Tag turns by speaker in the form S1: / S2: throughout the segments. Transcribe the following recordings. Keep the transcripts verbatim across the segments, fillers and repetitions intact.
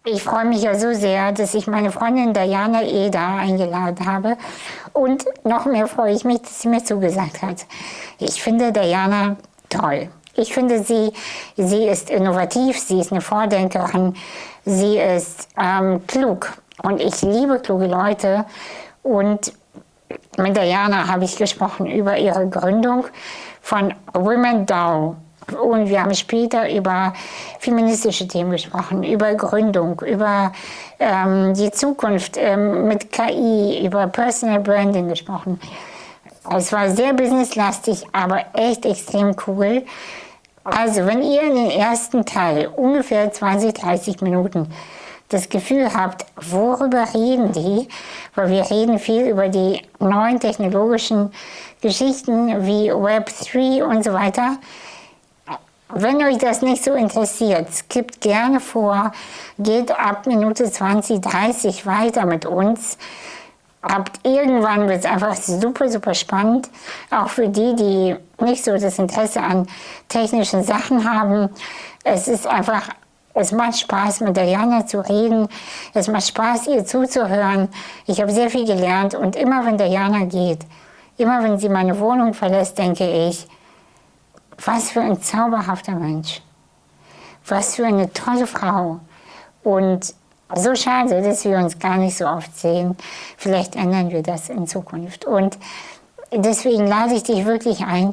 S1: Ich freue mich ja so sehr, dass ich meine Freundin Diana Eder eingeladen habe. Und noch mehr freue ich mich, dass sie mir zugesagt hat. Ich finde Diana toll. Ich finde, sie, sie ist innovativ, sie ist eine Vordenkerin, sie ist ähm, klug. Und ich liebe kluge Leute. Und mit Diana habe ich gesprochen über ihre Gründung von Women DAO. Und wir haben später über feministische Themen gesprochen, über Gründung, über ähm, die Zukunft ähm, mit K I, über Personal Branding gesprochen. Es war sehr businesslastig, aber echt extrem cool. Also wenn ihr in den ersten Teil, ungefähr zwanzig, dreißig Minuten, das Gefühl habt, worüber reden die, weil wir reden viel über die neuen technologischen Geschichten wie Web drei und so weiter. Wenn euch das nicht so interessiert, skippt gerne vor, geht ab Minute zwanzig, dreißig weiter mit uns. Ab irgendwann wird es einfach super, super spannend. Auch für die, die nicht so das Interesse an technischen Sachen haben. Es ist einfach, es macht Spaß, mit Diana zu reden. Es macht Spaß, ihr zuzuhören. Ich habe sehr viel gelernt und immer wenn Diana geht, immer wenn sie meine Wohnung verlässt, denke ich, was für ein zauberhafter Mensch. Was für eine tolle Frau. Und so schade, dass wir uns gar nicht so oft sehen. Vielleicht ändern wir das in Zukunft. Und deswegen lade ich dich wirklich ein,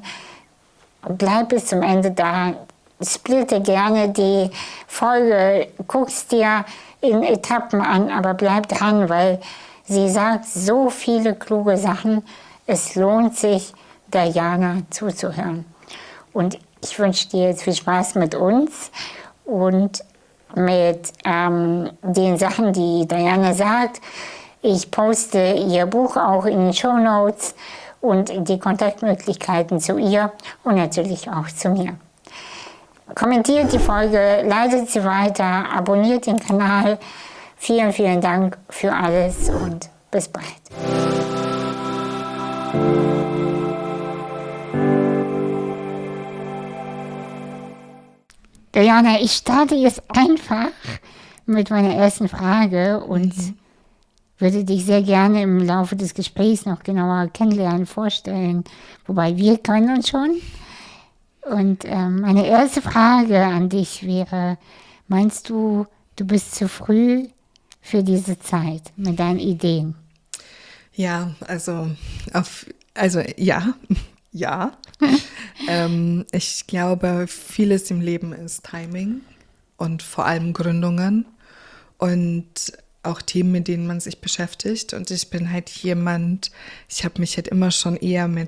S1: bleib bis zum Ende da. Splitte gerne die Folge, guck's dir in Etappen an, aber bleib dran, weil sie sagt so viele kluge Sachen. Es lohnt sich, Diana zuzuhören. Und ich wünsche dir jetzt viel Spaß mit uns und mit ähm, den Sachen, die Diana sagt. Ich poste ihr Buch auch in den Shownotes und die Kontaktmöglichkeiten zu ihr und natürlich auch zu mir. Kommentiert die Folge, leitet sie weiter, abonniert den Kanal. Vielen, vielen Dank für alles und bis bald. Diana, ich starte jetzt einfach mit meiner ersten Frage und mhm. würde dich sehr gerne im Laufe des Gesprächs noch genauer kennenlernen, vorstellen. Wobei wir können uns schon. Und ähm, meine erste Frage an dich wäre, meinst du, du bist zu früh für diese Zeit mit deinen Ideen?
S2: Ja, also, auf, also ja, ja. ähm, ich glaube, vieles im Leben ist Timing und vor allem Gründungen und auch Themen, mit denen man sich beschäftigt. Und ich bin halt jemand, ich habe mich halt immer schon eher mit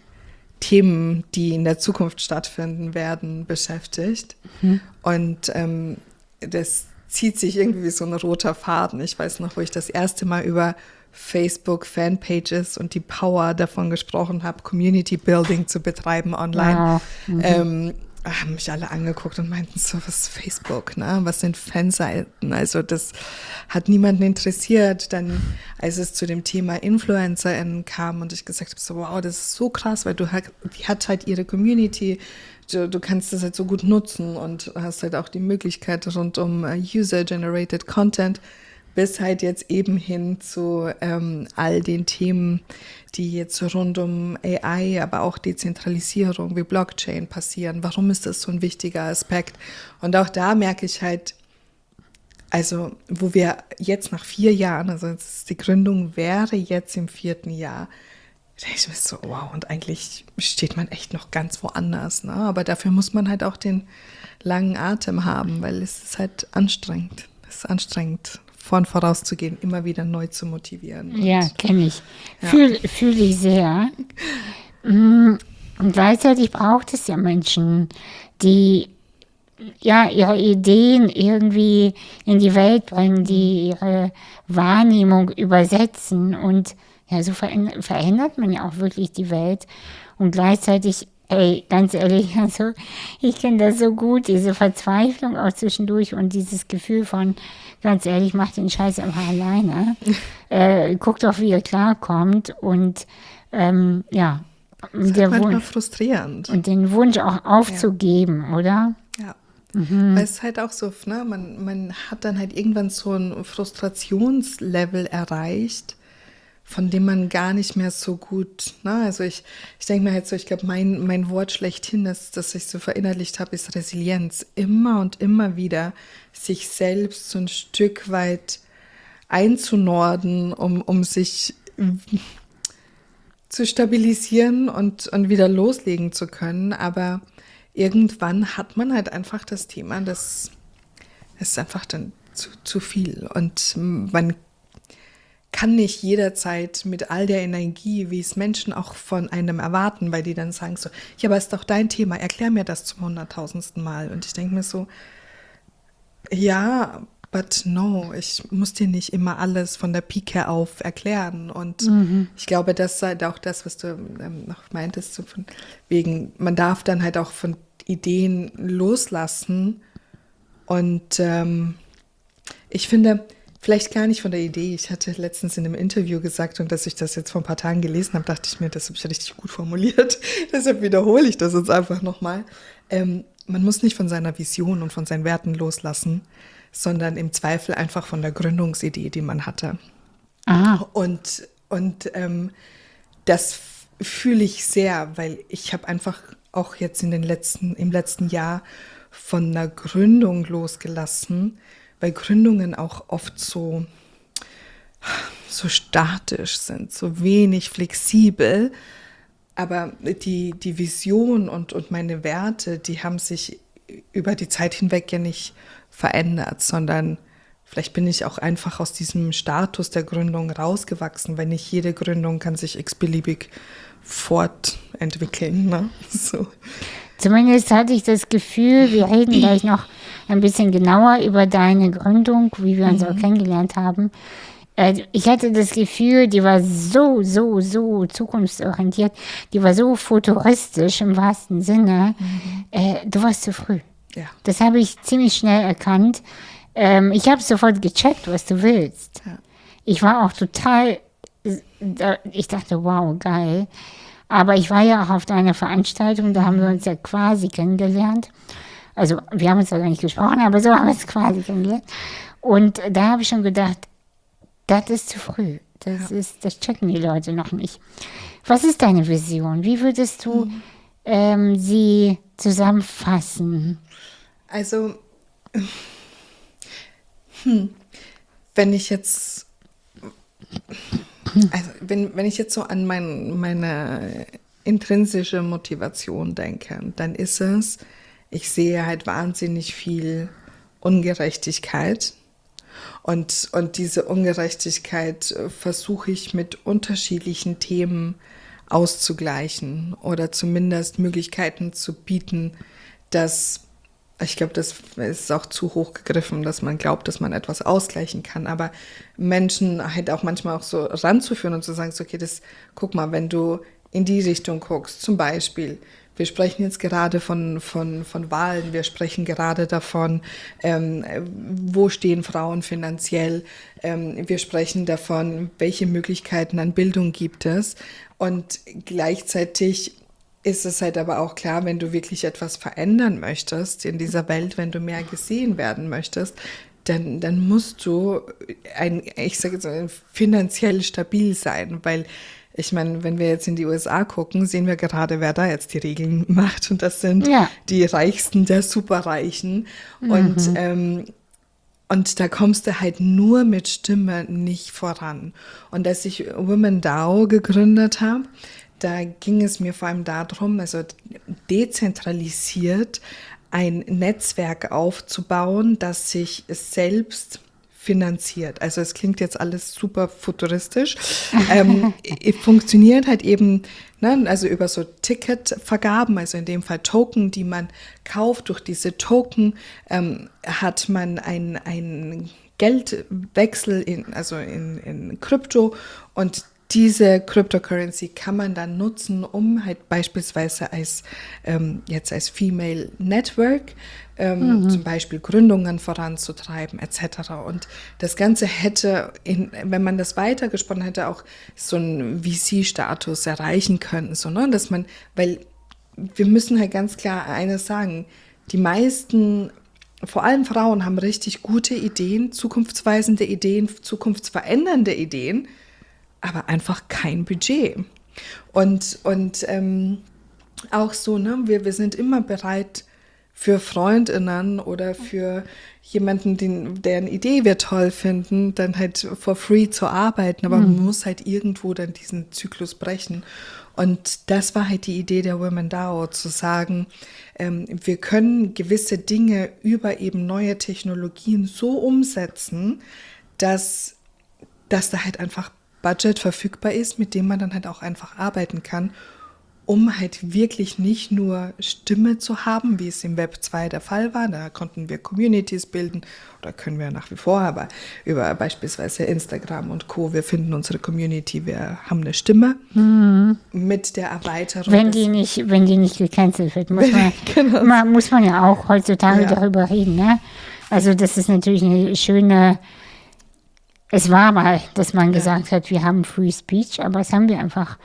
S2: Themen, die in der Zukunft stattfinden werden, beschäftigt. Mhm. Und ähm, das zieht sich irgendwie wie so ein roter Faden. Ich weiß noch, wo ich das erste Mal über Facebook Fanpages und die Power davon gesprochen habe, Community Building zu betreiben online. Wow. Mhm. Ähm, haben mich alle angeguckt und meinten so, was ist Facebook, ne? Was sind Fanseiten? Also das hat niemanden interessiert. Dann, als es zu dem Thema InfluencerInnen kam und ich gesagt habe, so wow, das ist so krass, weil du halt, die hat halt ihre Community, du, du kannst das halt so gut nutzen und hast halt auch die Möglichkeit rund um User-Generated Content bis halt jetzt eben hin zu ähm, all den Themen, die jetzt rund um A I, aber auch Dezentralisierung wie Blockchain passieren. Warum ist das so ein wichtiger Aspekt? Und auch da merke ich halt, also wo wir jetzt nach vier Jahren, also die Gründung wäre jetzt im vierten Jahr, da denke ich mir so, wow, und eigentlich steht man echt noch ganz woanders, ne? Aber dafür muss man halt auch den langen Atem haben, weil es ist halt anstrengend. Es ist anstrengend, vorn vorauszugehen, immer wieder neu zu motivieren.
S1: Ja, kenne ich. Ja. Fühle fühl ich sehr. Und gleichzeitig braucht es ja Menschen, die ja ihre Ideen irgendwie in die Welt bringen, die ihre Wahrnehmung übersetzen. Und ja, so verändert, verändert man ja auch wirklich die Welt. Und gleichzeitig, ey, ganz ehrlich, also ich kenne das so gut, diese Verzweiflung auch zwischendurch und dieses Gefühl von, ganz ehrlich, mach den Scheiß einfach alleine. äh, guck doch, wie ihr klarkommt. Und ähm, ja,
S2: das ist
S1: der
S2: manchmal
S1: Wunsch,
S2: frustrierend.
S1: Und den Wunsch auch aufzugeben,
S2: ja.
S1: oder?
S2: Ja, Weil es halt auch so, ne, man, man hat dann halt irgendwann so ein Frustrationslevel erreicht, von dem man gar nicht mehr so gut, ne, also ich, ich denke mir halt so, ich glaube, mein, mein Wort schlechthin, das, das ich so verinnerlicht habe, ist Resilienz. Immer und immer wieder sich selbst so ein Stück weit einzunorden, um, um sich zu stabilisieren und, und wieder loslegen zu können. Aber irgendwann hat man halt einfach das Thema, das ist einfach dann zu, zu viel. Und man kann nicht jederzeit mit all der Energie, wie es Menschen auch von einem erwarten, weil die dann sagen so, ja, aber ist doch dein Thema, erklär mir das zum hunderttausendsten Mal. Und ich denke mir so, ja, but no, ich muss dir nicht immer alles von der Pike auf erklären. Und mhm. ich glaube, das sei auch das, was du ähm, noch meintest, so von wegen, man darf dann halt auch von Ideen loslassen. Und ähm, ich finde, vielleicht gar nicht von der Idee. Ich hatte letztens in einem Interview gesagt, und dass ich das jetzt vor ein paar Tagen gelesen habe, dachte ich mir, das habe ich richtig gut formuliert. Deshalb wiederhole ich das jetzt einfach nochmal. Ähm, man muss nicht von seiner Vision und von seinen Werten loslassen, sondern im Zweifel einfach von der Gründungsidee, die man hatte. Aha. Und, und ähm, das fühle ich sehr, weil ich habe einfach auch jetzt in den letzten, im letzten Jahr von einer Gründung losgelassen, weil Gründungen auch oft so, so statisch sind, so wenig flexibel. Aber die, die Vision und, und meine Werte, die haben sich über die Zeit hinweg ja nicht verändert, sondern vielleicht bin ich auch einfach aus diesem Status der Gründung rausgewachsen, weil nicht jede Gründung kann sich x-beliebig fortentwickeln. Ne? So.
S1: Zumindest hatte ich das Gefühl, wir reden gleich noch ein bisschen genauer über deine Gründung, wie wir uns mhm. auch kennengelernt haben. Ich hatte das Gefühl, die war so, so, so zukunftsorientiert, die war so futuristisch im wahrsten Sinne. Mhm. Äh, du warst zu früh. Ja. Das habe ich ziemlich schnell erkannt. Ähm, ich habe sofort gecheckt, was du willst. Ja. Ich war auch total, ich dachte, wow, geil. Aber ich war ja auch auf deiner Veranstaltung, da haben wir uns ja quasi kennengelernt. Also wir haben uns ja gar nicht gesprochen, aber so haben wir uns quasi kennengelernt. Und da habe ich schon gedacht, das ist zu früh. Das, ja. ist, das checken die Leute noch nicht. Was ist deine Vision? Wie würdest du mhm. ähm, sie zusammenfassen?
S2: Also, hm, wenn ich jetzt, also wenn, wenn ich jetzt so an mein, meine intrinsische Motivation denke, dann ist es, ich sehe halt wahnsinnig viel Ungerechtigkeit. Und, und diese Ungerechtigkeit versuche ich mit unterschiedlichen Themen auszugleichen oder zumindest Möglichkeiten zu bieten, dass, ich glaube, das ist auch zu hoch gegriffen, dass man glaubt, dass man etwas ausgleichen kann, aber Menschen halt auch manchmal auch so ranzuführen und zu sagen, so, okay, das, guck mal, wenn du in die Richtung guckst, zum Beispiel, wir sprechen jetzt gerade von, von, von Wahlen, wir sprechen gerade davon, ähm, wo stehen Frauen finanziell, ähm, wir sprechen davon, welche Möglichkeiten an Bildung gibt es, und gleichzeitig ist es halt aber auch klar, wenn du wirklich etwas verändern möchtest in dieser Welt, wenn du mehr gesehen werden möchtest, dann, dann musst du ein, ich sage jetzt mal, finanziell stabil sein, weil ich meine, wenn wir jetzt in die U S A gucken, sehen wir gerade, wer da jetzt die Regeln macht. Und das sind ja. die Reichsten der Superreichen. Mhm. Und, ähm, und da kommst du halt nur mit Stimme nicht voran. Und als ich Women DAO gegründet habe, da ging es mir vor allem darum, also dezentralisiert ein Netzwerk aufzubauen, das sich selbst finanziert. Also es klingt jetzt alles super futuristisch. ähm, funktioniert halt eben, ne, also über so Ticketvergaben, also in dem Fall Token, die man kauft. Durch diese Token ähm, hat man ein, ein Geldwechsel in, also in, in Krypto, und diese Cryptocurrency kann man dann nutzen, um halt beispielsweise als ähm, jetzt als Female Network ähm, mhm. zum Beispiel Gründungen voranzutreiben et cetera. Und das Ganze hätte, in, wenn man das weitergesponnen hätte, auch so einen V C-Status erreichen können, so, ne? Dass man, weil wir müssen halt ganz klar eines sagen: Die meisten vor allem Frauen haben richtig gute Ideen, zukunftsweisende Ideen, zukunftsverändernde Ideen, aber einfach kein Budget. Und, und ähm, auch so, ne, wir, wir sind immer bereit für FreundInnen oder für jemanden, den, deren Idee wir toll finden, dann halt for free zu arbeiten, aber mhm. man muss halt irgendwo dann diesen Zyklus brechen. Und das war halt die Idee der Women DAO, zu sagen, ähm, wir können gewisse Dinge über eben neue Technologien so umsetzen, dass, dass da halt einfach Budget verfügbar ist, mit dem man dann halt auch einfach arbeiten kann, um halt wirklich nicht nur Stimme zu haben, wie es im Web zwei der Fall war. Da konnten wir Communities bilden oder können wir nach wie vor, aber über beispielsweise Instagram und Co. Wir finden unsere Community, wir haben eine Stimme mhm. mit der Erweiterung.
S1: Wenn die nicht, wenn die nicht gecancelt wird, muss man, genau. man, muss man ja auch heutzutage ja. darüber reden. Ne? Also das ist natürlich eine schöne, es war mal, dass man ja. gesagt hat, wir haben Free Speech, aber das haben wir einfach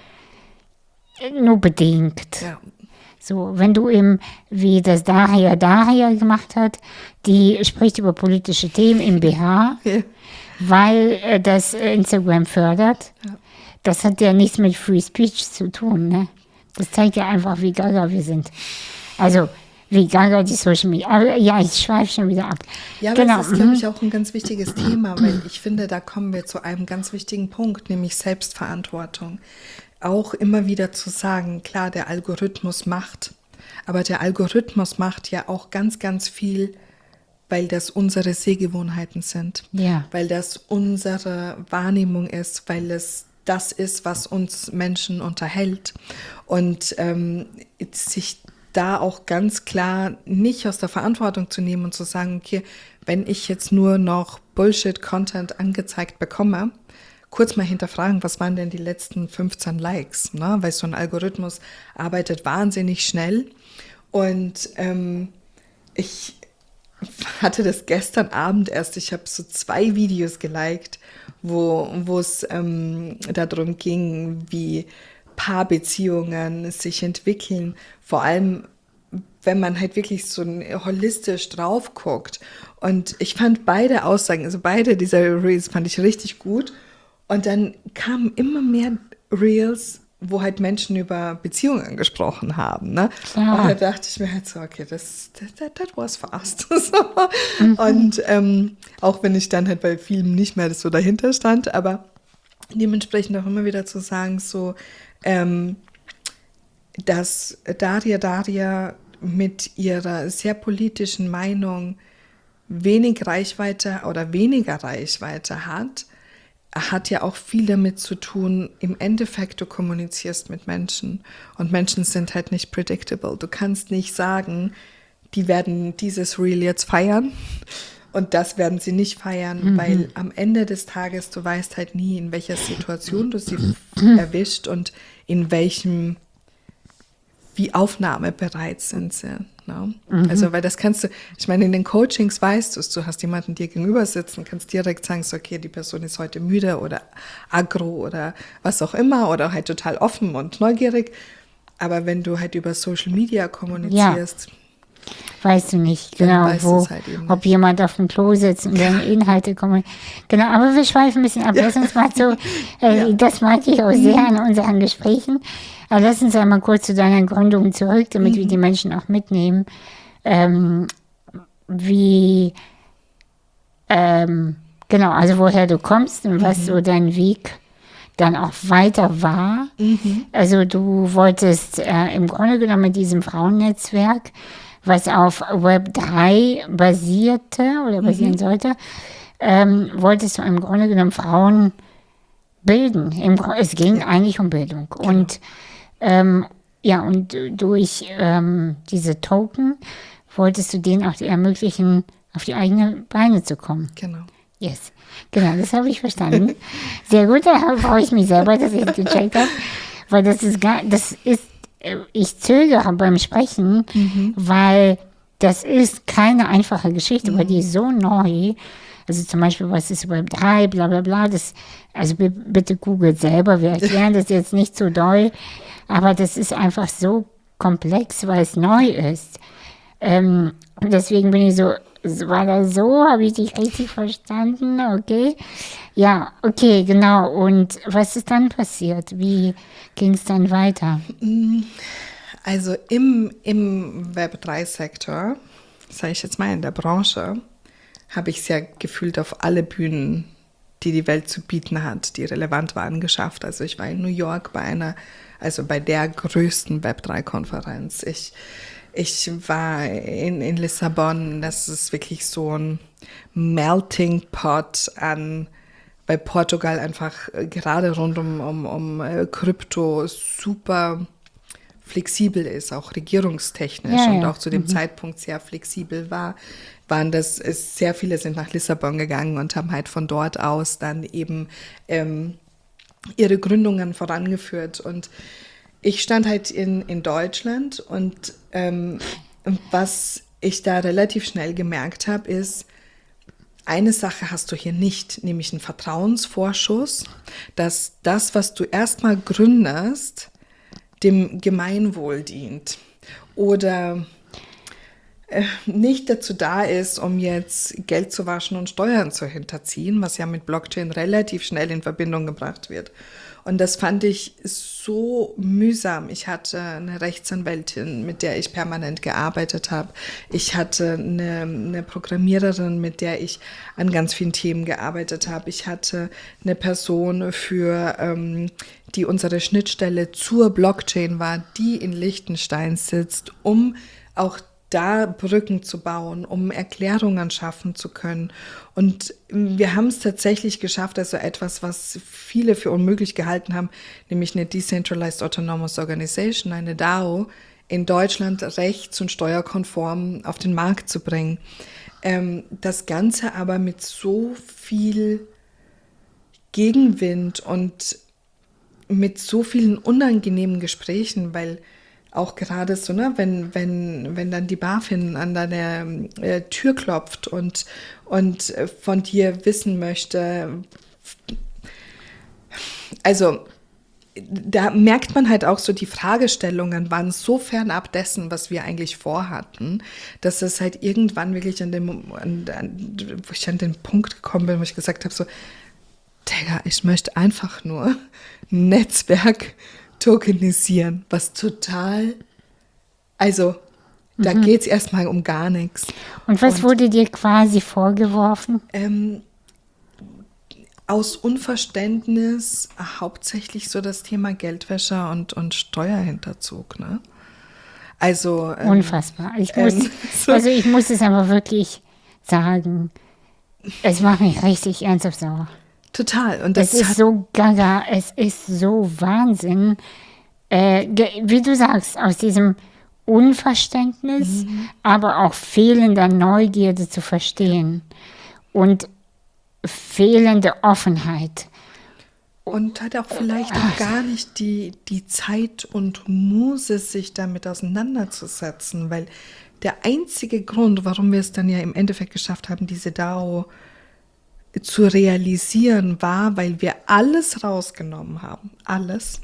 S1: nur bedingt. Ja. So, wenn du eben, wie das Daria Daria gemacht hat, die spricht über politische Themen im B H, ja. weil äh, das Instagram fördert. Ja. Das hat ja nichts mit Free Speech zu tun. Ne? Das zeigt ja einfach, wie gaga wir sind. Also, wie gaga die Social Media. Aber ja, ich schweife schon wieder ab.
S2: Ja, aber genau. Das ist, glaube ich, auch ein ganz wichtiges Thema, weil ich finde, da kommen wir zu einem ganz wichtigen Punkt, nämlich Selbstverantwortung. Auch immer wieder zu sagen, klar, der Algorithmus macht, aber der Algorithmus macht ja auch ganz, ganz viel, weil das unsere Sehgewohnheiten sind, ja. weil das unsere Wahrnehmung ist, weil es das ist, was uns Menschen unterhält und ähm, sich da auch ganz klar nicht aus der Verantwortung zu nehmen und zu sagen, okay, wenn ich jetzt nur noch Bullshit-Content angezeigt bekomme, kurz mal hinterfragen, was waren denn die letzten fünfzehn Likes, ne? Weil so ein Algorithmus arbeitet wahnsinnig schnell und ähm, ich hatte das gestern Abend erst, ich habe so zwei Videos geliked, wo wo es ähm, darum ging, wie Paarbeziehungen sich entwickeln, vor allem wenn man halt wirklich so holistisch drauf guckt. Und ich fand beide Aussagen, also beide dieser Reels fand ich richtig gut. Und dann kamen immer mehr Reels, wo halt Menschen über Beziehungen gesprochen haben. Ne? Und da dachte ich mir halt so, okay, das that, that was fast. so. mhm. Und ähm, auch wenn ich dann halt bei vielen nicht mehr so dahinter stand, aber dementsprechend auch immer wieder zu sagen, so, ähm, dass Daria Daria mit ihrer sehr politischen Meinung wenig Reichweite oder weniger Reichweite hat, hat ja auch viel damit zu tun, im Endeffekt du kommunizierst mit Menschen und Menschen sind halt nicht predictable. Du kannst nicht sagen, die werden dieses Reel jetzt feiern und das werden sie nicht feiern, mhm. weil am Ende des Tages, du weißt halt nie, in welcher Situation du sie erwischt und in welchem, wie aufnahmebereit sind sie. No? Mhm. Also, weil das kannst du, ich meine, in den Coachings weißt du es, du hast jemanden dir gegenüber sitzen, kannst direkt sagen, so, okay, die Person ist heute müde oder aggro oder was auch immer oder halt total offen und neugierig. Aber wenn du halt über Social Media kommunizierst, ja.
S1: Weißt du nicht, genau, wo, halt ob jemand auf dem Klo sitzt und dann Inhalte kommen. Genau, aber wir schweifen ein bisschen ab. Lass uns mal so, äh, ja. das mag ich auch sehr an unseren Gesprächen. Aber lass uns einmal kurz zu deiner Gründung zurück, damit mhm. wir die Menschen auch mitnehmen. Ähm, wie, ähm, genau, also woher du kommst und was mhm. so dein Weg dann auch weiter war. Mhm. Also du wolltest äh, im Grunde genommen mit diesem Frauennetzwerk, was auf Web drei basierte oder basieren mhm. sollte, ähm, wolltest du im Grunde genommen Frauen bilden. Im, es ging ja. eigentlich um Bildung. Genau. Und ähm, ja, und durch ähm, diese Token wolltest du denen auch ermöglichen, auf die eigenen Beine zu kommen.
S2: Genau.
S1: Yes. Genau, das habe ich verstanden. Sehr gut, da freue ich mich selber, dass ich es gecheckt habe. Weil das ist gar, das ist, ich zögere beim Sprechen, mhm. weil das ist keine einfache Geschichte, mhm. weil die ist so neu. Also zum Beispiel, was ist Web drei, bla bla bla. Das, also b- bitte googelt selber, wir erklären das jetzt nicht so doll. Aber das ist einfach so komplex, weil es neu ist. Ähm, deswegen bin ich so, war das so? Habe ich dich richtig verstanden? Okay. Ja, okay, genau. Und was ist dann passiert? Wie ging es dann weiter?
S2: Also im, im Web drei Sektor, sage ich jetzt mal in der Branche, habe ich es ja gefühlt auf alle Bühnen, die die Welt zu bieten hat, die relevant waren, geschafft. Also ich war in New York bei einer, also bei der größten Web drei Konferenz. Ich, ich war in, in Lissabon, das ist wirklich so ein Melting Pot an, bei Portugal einfach äh, gerade rund um, um, um äh, Krypto super flexibel ist, auch regierungstechnisch
S1: Ja,
S2: und
S1: ja.
S2: auch zu dem Zeitpunkt sehr flexibel war, waren das, es, sehr viele sind nach Lissabon gegangen und haben halt von dort aus dann eben ähm, ihre Gründungen vorangeführt. Und ich stand halt in, in Deutschland und ähm, was ich da relativ schnell gemerkt habe, ist, eine Sache hast du hier nicht, nämlich einen Vertrauensvorschuss, dass das, was du erstmal gründest, dem Gemeinwohl dient oder äh, nicht dazu da ist, um jetzt Geld zu waschen und Steuern zu hinterziehen, was ja mit Blockchain relativ schnell in Verbindung gebracht wird. Und das fand ich so mühsam. Ich hatte eine Rechtsanwältin, mit der ich permanent gearbeitet habe. Ich hatte eine, eine Programmiererin, mit der ich an ganz vielen Themen gearbeitet habe. Ich hatte eine Person für, ähm, die unsere Schnittstelle zur Blockchain war, die in Liechtenstein sitzt, um auch da Brücken zu bauen, um Erklärungen schaffen zu können. Und wir haben es tatsächlich geschafft, also etwas, was viele für unmöglich gehalten haben, nämlich eine Decentralized Autonomous Organization, eine DAO, in Deutschland rechts- und steuerkonform auf den Markt zu bringen. Ähm, das Ganze aber mit so viel Gegenwind und mit so vielen unangenehmen Gesprächen, weil auch gerade so, ne, wenn, wenn, wenn dann die BaFin an deine äh, Tür klopft und, und äh, von dir wissen möchte, also da merkt man halt auch so, die Fragestellungen waren so fernab dessen, was wir eigentlich vorhatten, dass es halt irgendwann wirklich an dem, an, an, wo ich an den Punkt gekommen bin, wo ich gesagt habe, so, Digga, ich möchte einfach nur ein Netzwerk tokenisieren, was total, also da mhm. geht es erstmal um gar nichts.
S1: Und was und, wurde dir quasi vorgeworfen?
S2: Ähm, aus Unverständnis hauptsächlich so das Thema Geldwäsche und, und Steuerhinterzug, ne? Also
S1: ähm, unfassbar. Ich muss, ähm, so also ich muss es aber wirklich sagen, es macht mich richtig ernsthaft sauer.
S2: Total. Und das
S1: es ist so gaga, es ist so Wahnsinn. Äh, wie du sagst, aus diesem Unverständnis, mhm. aber auch fehlender Neugierde zu verstehen und fehlende Offenheit.
S2: Und hat auch vielleicht auch gar nicht die, die Zeit und Muße, sich damit auseinanderzusetzen, weil der einzige Grund, warum wir es dann ja im Endeffekt geschafft haben, diese DAO zu realisieren, war, weil wir alles rausgenommen haben, alles,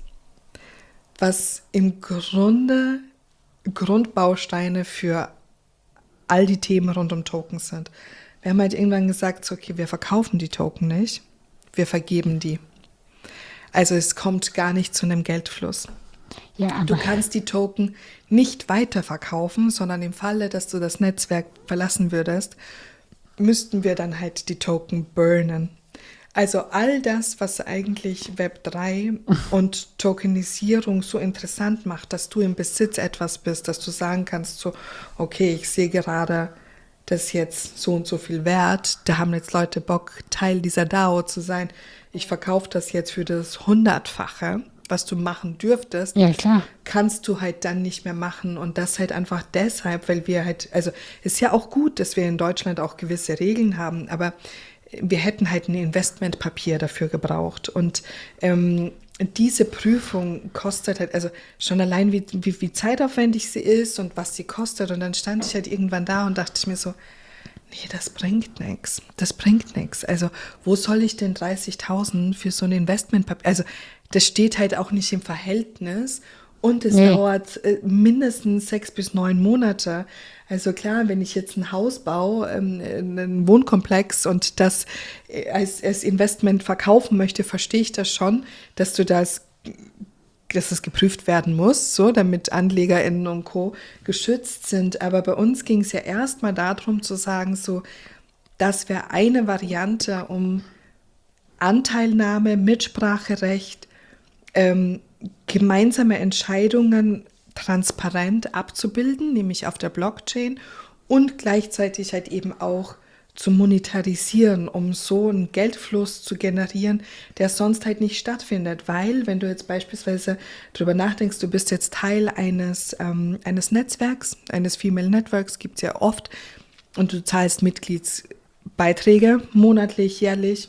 S2: was im Grunde Grundbausteine für all die Themen rund um Tokens sind. Wir haben halt irgendwann gesagt, so, okay, wir verkaufen die Token nicht, wir vergeben die. Also es kommt gar nicht zu einem Geldfluss.
S1: Ja, aber
S2: du kannst die Token nicht weiterverkaufen, sondern im Falle, dass du das Netzwerk verlassen würdest, müssten wir dann halt die Token burnen. Also all das, was eigentlich Web drei und Tokenisierung so interessant macht, dass du im Besitz etwas bist, dass du sagen kannst, so, okay, ich sehe gerade, das ist jetzt so und so viel wert, da haben jetzt Leute Bock, Teil dieser DAO zu sein. Ich verkaufe das jetzt für das Hundertfache, was du machen dürftest,
S1: ja, klar.
S2: kannst du halt dann nicht mehr machen. Und das halt einfach deshalb, weil wir halt, also ist ja auch gut, dass wir in Deutschland auch gewisse Regeln haben, aber wir hätten halt ein Investmentpapier dafür gebraucht. Und ähm, diese Prüfung kostet halt, also schon allein wie, wie, wie zeitaufwendig sie ist und was sie kostet. Und dann stand ich halt irgendwann da und dachte ich mir so, nee, das bringt nichts. Das bringt nichts. Also wo soll ich denn dreißigtausend für so ein Investmentpapier, also das steht halt auch nicht im Verhältnis. Und es
S1: Nee.
S2: dauert äh, mindestens sechs bis neun Monate. Also klar, wenn ich jetzt ein Haus baue, ähm, einen Wohnkomplex und das äh, als, als Investment verkaufen möchte, verstehe ich das schon, dass du das, dass es geprüft werden muss, so, damit AnlegerInnen und Co. geschützt sind. Aber bei uns ging es ja erstmal darum zu sagen, so, das wäre eine Variante, um Anteilnahme, Mitspracherecht, ähm, gemeinsame Entscheidungen transparent abzubilden, nämlich auf der Blockchain und gleichzeitig halt eben auch zu monetarisieren, um so einen Geldfluss zu generieren, der sonst halt nicht stattfindet. Weil, wenn du jetzt beispielsweise darüber nachdenkst, du bist jetzt Teil eines, ähm, eines Netzwerks, eines Female Networks, gibt es ja oft, und du zahlst Mitgliedsbeiträge monatlich, jährlich,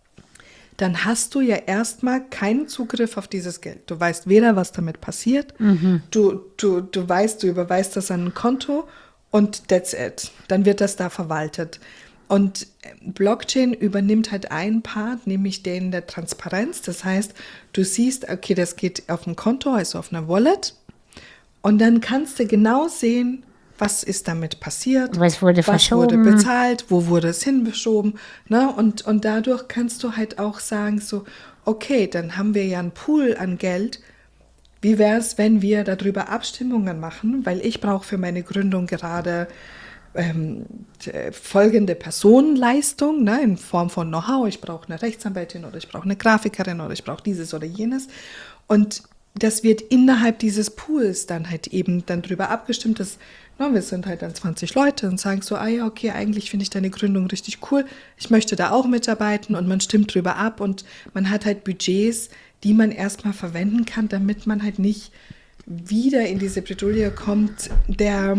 S2: dann hast du ja erstmal keinen Zugriff auf dieses Geld. Du weißt weder, was damit passiert, mhm. du, du, du weißt, du überweist das an ein Konto und that's it. Dann wird das da verwaltet. Und Blockchain übernimmt halt einen Part, nämlich den der Transparenz. Das heißt, du siehst, okay, das geht auf ein Konto, also auf einer Wallet. Und dann kannst du genau sehen, was ist damit passiert,
S1: was wurde
S2: was
S1: verschoben,
S2: wurde bezahlt, wo wurde es hinbeschoben. Ne? Und, und dadurch kannst du halt auch sagen, so, okay, dann haben wir ja einen Pool an Geld. Wie wäre es, wenn wir darüber Abstimmungen machen? Weil ich brauche für meine Gründung gerade ähm, folgende Personenleistung, ne, in Form von Know-how. Ich brauche eine Rechtsanwältin oder ich brauche eine Grafikerin oder ich brauche dieses oder jenes. Und das wird innerhalb dieses Pools dann halt eben dann drüber abgestimmt, dass no, wir sind halt dann zwanzig Leute und sagen so, ah ja, okay, eigentlich finde ich deine Gründung richtig cool, ich möchte da auch mitarbeiten und man stimmt drüber ab und man hat halt Budgets, die man erstmal verwenden kann, damit man halt nicht wieder in diese Bredouille kommt, der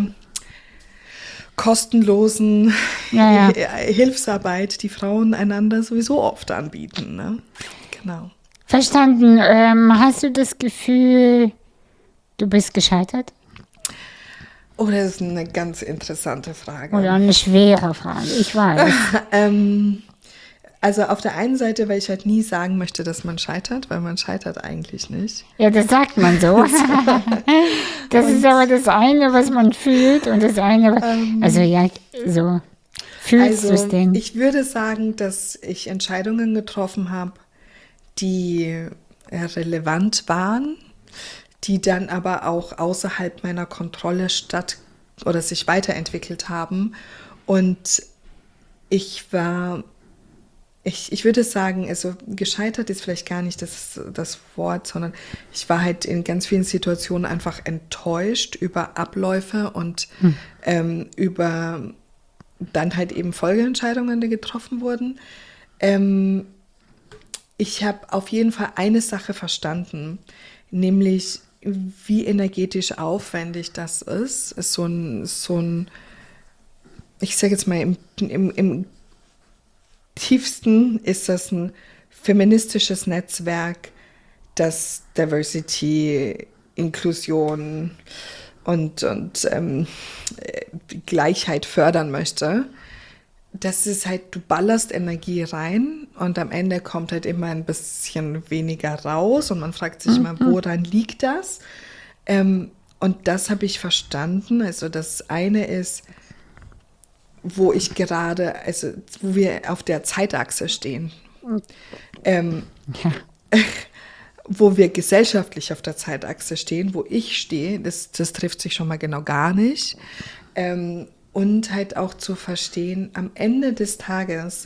S2: kostenlosen
S1: ja, ja.
S2: Hilfsarbeit, die Frauen einander sowieso oft anbieten. Ne? Genau.
S1: Verstanden. Ähm, hast du das Gefühl, du bist gescheitert?
S2: Oh, das ist eine ganz interessante Frage.
S1: Oder eine schwere Frage, ich weiß.
S2: ähm, also auf der einen Seite, weil ich halt nie sagen möchte, dass man scheitert, weil man scheitert eigentlich nicht.
S1: Ja, das sagt man so. Das ist aber das eine, was man fühlt und das eine,
S2: Ähm,
S1: also ja, so fühlst du es
S2: Also
S1: denn?
S2: ich würde sagen, dass ich Entscheidungen getroffen habe, die äh, relevant waren, die dann aber auch außerhalb meiner Kontrolle statt oder sich weiterentwickelt haben. Und ich war, ich, ich würde sagen, also gescheitert ist vielleicht gar nicht das, das Wort, sondern ich war halt in ganz vielen Situationen einfach enttäuscht über Abläufe und hm. ähm, über dann halt eben Folgeentscheidungen, die getroffen wurden. Ähm, ich habe auf jeden Fall eine Sache verstanden, nämlich wie energetisch aufwendig das ist. Ist so ein, so ein ich sage jetzt mal, im, im, im tiefsten ist das ein feministisches Netzwerk, das Diversity, Inklusion und, und ähm, Gleichheit fördern möchte. Das ist halt, du ballerst Energie rein und am Ende kommt halt immer ein bisschen weniger raus und man fragt sich immer, woran liegt das? Ähm, und das habe ich verstanden. Also das eine ist, wo ich gerade, also wo wir auf der Zeitachse stehen, ähm,
S1: Ja.
S2: wo wir gesellschaftlich auf der Zeitachse stehen, wo ich stehe, das, das trifft sich schon mal genau gar nicht. Ähm, Und halt auch zu verstehen, am Ende des Tages,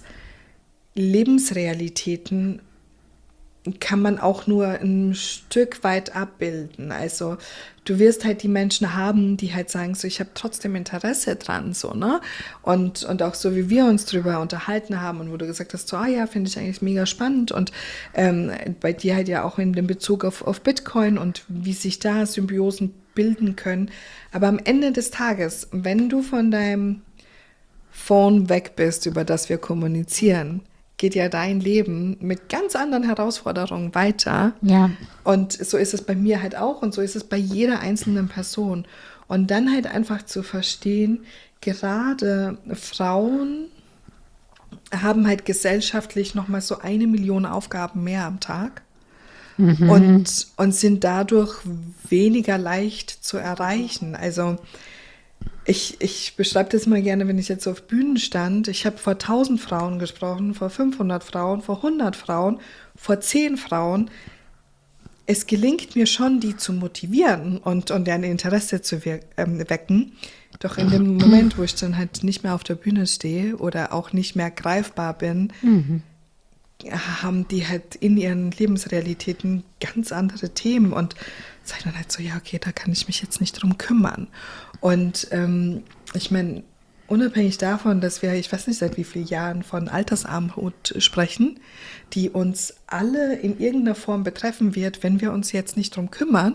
S2: Lebensrealitäten kann man auch nur ein Stück weit abbilden. Also du wirst halt die Menschen haben, die halt sagen, so ich habe trotzdem Interesse dran, so, ne? Und, und auch so, wie wir uns drüber unterhalten haben und wo du gesagt hast, so, ah ja, finde ich eigentlich mega spannend und ähm, bei dir halt ja auch in dem Bezug auf, auf Bitcoin und wie sich da Symbiosen bilden können. Aber am Ende des Tages, wenn du von deinem Phone weg bist, über das wir kommunizieren, geht ja dein Leben mit ganz anderen Herausforderungen weiter.
S1: Ja.
S2: Und so ist es bei mir halt auch und so ist es bei jeder einzelnen Person. Und dann halt einfach zu verstehen, gerade Frauen haben halt gesellschaftlich nochmal so eine Million Aufgaben mehr am Tag. und, und sind dadurch weniger leicht zu erreichen. Also ich, ich beschreibe das mal gerne, wenn ich jetzt auf Bühnen stand. Ich habe vor tausend Frauen gesprochen, vor fünfhundert Frauen, vor hundert Frauen, vor zehn Frauen. Es gelingt mir schon, die zu motivieren und, und deren Interesse zu wir- ähm, wecken. Doch in dem Moment, wo ich dann halt nicht mehr auf der Bühne stehe oder auch nicht mehr greifbar bin,
S1: Mhm.
S2: haben die halt in ihren Lebensrealitäten ganz andere Themen und sagen dann halt so, ja, okay, da kann ich mich jetzt nicht drum kümmern. Und ähm, ich meine, unabhängig davon, dass wir, ich weiß nicht seit wie vielen Jahren von Altersarmut sprechen, die uns alle in irgendeiner Form betreffen wird, wenn wir uns jetzt nicht drum kümmern,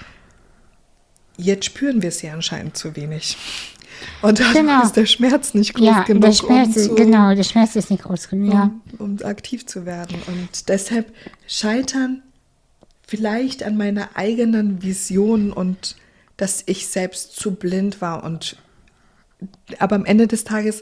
S2: jetzt spüren wir sie anscheinend zu wenig. Und dann
S1: Genau.
S2: ist der Schmerz nicht groß
S1: Ja,
S2: genug,
S1: der Schmerz,
S2: um,
S1: ist,
S2: zu,
S1: genau, der Schmerz ist nicht groß genug. Ja.
S2: um, um aktiv zu werden. Und deshalb scheitern vielleicht an meiner eigenen Vision und dass ich selbst zu blind war. Und aber am Ende des Tages,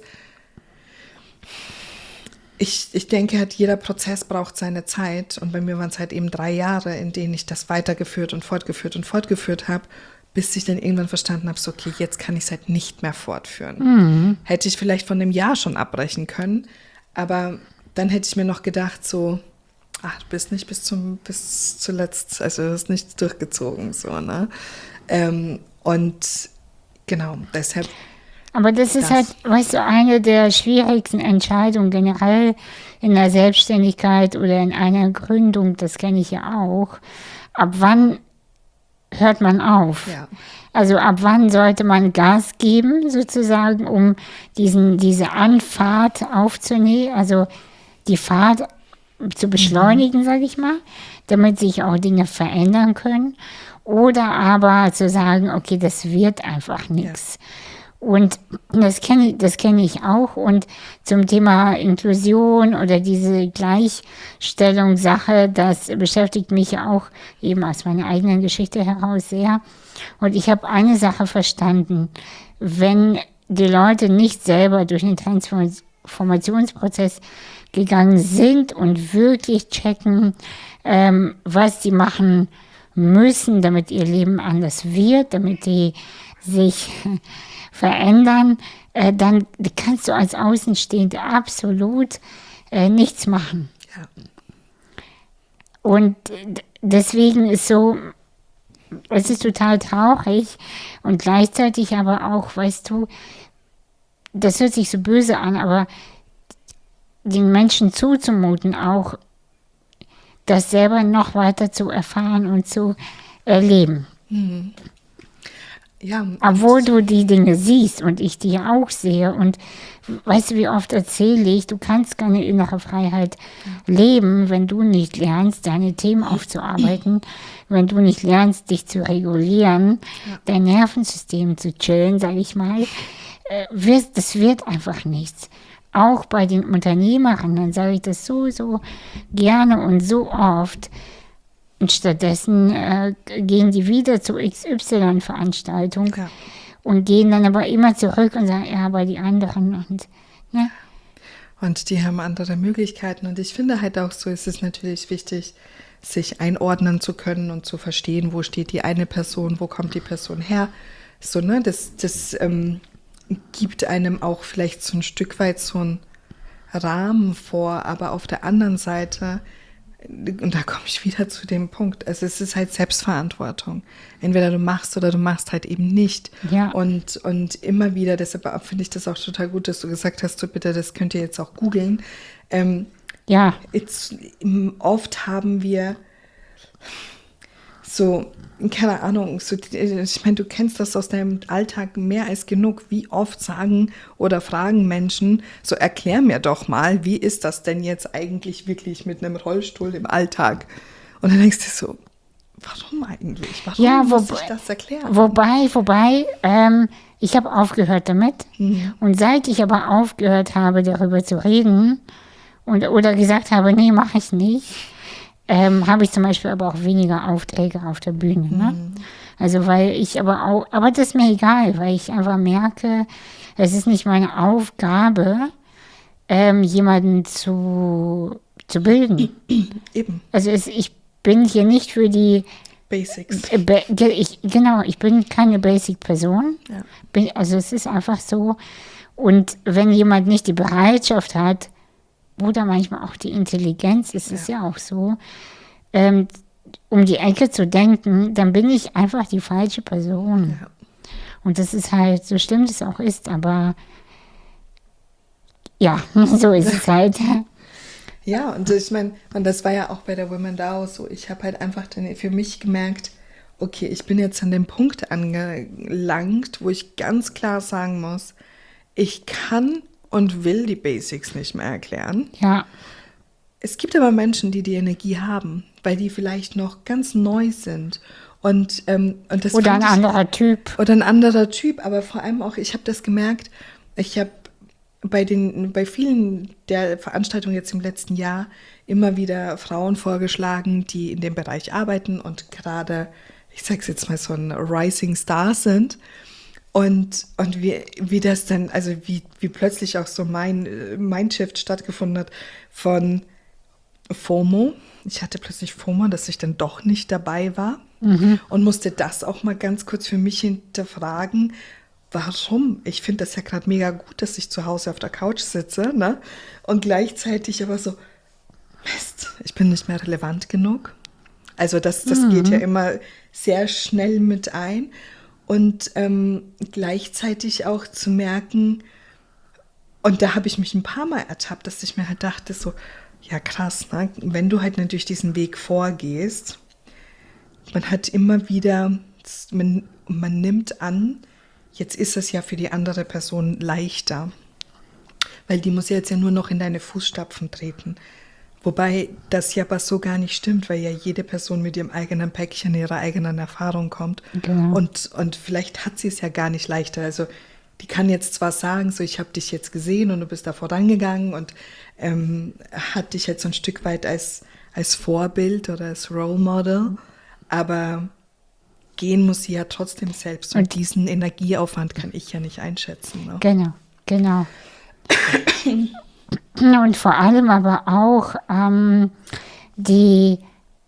S2: ich, ich denke, halt jeder Prozess braucht seine Zeit. Und bei mir waren es halt eben drei Jahre, in denen ich das weitergeführt und fortgeführt und fortgeführt habe, bis ich dann irgendwann verstanden habe, so, okay, jetzt kann ich es halt nicht mehr fortführen.
S1: Mhm.
S2: Hätte ich vielleicht von einem Jahr schon abbrechen können, aber dann hätte ich mir noch gedacht, so, ach, du bist nicht bis zum, bis zuletzt, also du hast nicht durchgezogen, so, ne? Ähm, und genau, deshalb.
S1: Aber das ist
S2: Das.
S1: halt, weißt du, eine der schwierigsten Entscheidungen generell in der Selbstständigkeit oder in einer Gründung, das kenne ich ja auch. Ab wann hört man auf?
S2: Ja.
S1: Also ab wann sollte man Gas geben, sozusagen, um diesen, diese Anfahrt aufzunehmen, also die Fahrt zu beschleunigen, sage ich mal, damit sich auch Dinge verändern können. Oder aber zu sagen, okay, das wird einfach nichts. Und das kenne das kenne ich auch. Und zum Thema Inklusion oder diese Gleichstellungssache, das beschäftigt mich ja auch eben aus meiner eigenen Geschichte heraus sehr. Und ich habe eine Sache verstanden. Wenn die Leute nicht selber durch den Transformationsprozess gegangen sind und wirklich checken, ähm, was sie machen müssen, damit ihr Leben anders wird, damit die sich verändern, äh, dann kannst du als Außenstehende absolut äh, nichts machen.
S2: Ja.
S1: Und d- deswegen ist so, es ist total traurig und gleichzeitig aber auch, weißt du, das hört sich so böse an, aber den Menschen zuzumuten, auch das selber noch weiter zu erfahren und zu erleben.
S2: Ja, und-
S1: Obwohl du die Dinge siehst und ich die ja auch sehe. Und weißt du, wie oft erzähle ich, du kannst keine innere Freiheit leben, wenn du nicht lernst, deine Themen aufzuarbeiten, wenn du nicht lernst, dich zu regulieren, dein Nervensystem zu chillen, sage ich mal. Äh, wirst, das wird einfach nichts. Auch bei den Unternehmerinnen sage ich das so, so gerne und so oft. Und stattdessen äh, gehen die wieder zu X Y-Veranstaltung
S2: Ja.
S1: und gehen dann aber immer zurück und sagen, ja, aber die anderen und ne?
S2: Und die haben andere Möglichkeiten. Und ich finde halt auch so, ist es natürlich wichtig, sich einordnen zu können und zu verstehen, wo steht die eine Person, wo kommt die Person her. So, ne, das, das ähm, gibt einem auch vielleicht so ein Stück weit so einen Rahmen vor, aber auf der anderen Seite, und da komme ich wieder zu dem Punkt, also es ist halt Selbstverantwortung. Entweder du machst oder du machst halt eben nicht.
S1: Ja.
S2: Und, und immer wieder, deshalb finde ich das auch total gut, dass du gesagt hast, so bitte, das könnt ihr jetzt auch googeln. Ähm,
S1: Ja,
S2: Jetzt, oft haben wir so, keine Ahnung, so, ich meine, du kennst das aus deinem Alltag mehr als genug. Wie oft sagen oder fragen Menschen, so erklär mir doch mal, wie ist das denn jetzt eigentlich wirklich mit einem Rollstuhl im Alltag? Und dann denkst du so, warum eigentlich? Warum
S1: ja,
S2: muss
S1: wobei,
S2: ich das erklären?
S1: wobei, wobei, ähm, ich habe aufgehört damit. Und seit ich aber aufgehört habe, darüber zu reden und, oder gesagt habe, nee, mache ich nicht, ähm, habe ich zum Beispiel aber auch weniger Aufträge auf der Bühne. Ne? Also weil ich aber auch, aber das ist mir egal, weil ich einfach merke, es ist nicht meine Aufgabe, ähm, jemanden zu, zu bilden.
S2: Eben.
S1: Also es, ich bin hier nicht für die
S2: Basics.
S1: äh, be- ge- ich, genau, ich bin keine Basic-Person.
S2: Ja.
S1: Bin, also es ist einfach so. Und wenn jemand nicht die Bereitschaft hat, oder manchmal auch die Intelligenz, es ist ja auch so, ähm, um die Ecke zu denken, dann bin ich einfach die falsche Person.
S2: Ja.
S1: Und das ist halt, so schlimm es auch ist, aber ja, so ist es halt.
S2: Ja, und ich meine, und das war ja auch bei der Women D A O so. Ich habe halt einfach dann für mich gemerkt, okay, ich bin jetzt an dem Punkt angelangt, wo ich ganz klar sagen muss, ich kann und will die Basics nicht mehr erklären.
S1: Ja,
S2: Es gibt aber Menschen, die die Energie haben, weil die vielleicht noch ganz neu sind. Und, ähm, und das
S1: oder ein
S2: fand ich-
S1: anderer Typ.
S2: Oder ein anderer Typ, aber vor allem auch, ich habe das gemerkt, ich habe bei den, bei vielen der Veranstaltungen jetzt im letzten Jahr immer wieder Frauen vorgeschlagen, die in dem Bereich arbeiten und gerade, ich sag's jetzt mal, so ein Rising Star sind. Und, und wie, wie das dann, also wie, wie plötzlich auch so mein äh, Mindshift stattgefunden hat von FOMO. Ich hatte plötzlich FOMO, dass ich dann doch nicht dabei war und musste das auch mal ganz kurz für mich hinterfragen. Warum? Ich finde das ja gerade mega gut, dass ich zu Hause auf der Couch sitze, ne? Und gleichzeitig aber so, Mist, ich bin nicht mehr relevant genug. Also das, das geht ja immer sehr schnell mit ein. Und ähm, gleichzeitig auch zu merken, und da habe ich mich ein paar Mal ertappt, dass ich mir halt dachte, so, ja krass, ne? Wenn du halt natürlich diesen Weg vorgehst, man hat immer wieder, man, man nimmt an, jetzt ist es ja für die andere Person leichter, weil die muss jetzt ja nur noch in deine Fußstapfen treten. Wobei das ja aber so gar nicht stimmt, weil ja jede Person mit ihrem eigenen Päckchen, ihrer eigenen Erfahrung kommt.
S1: Genau.
S2: Und, und vielleicht hat sie es ja gar nicht leichter. Also die kann jetzt zwar sagen, so ich habe dich jetzt gesehen und du bist da vorangegangen und ähm, hat dich jetzt so ein Stück weit als, als Vorbild oder als Role Model, aber gehen muss sie ja trotzdem selbst. Und,
S1: Und-
S2: diesen Energieaufwand kann ich ja nicht einschätzen. Ne?
S1: Genau, genau. Und vor allem aber auch ähm, die,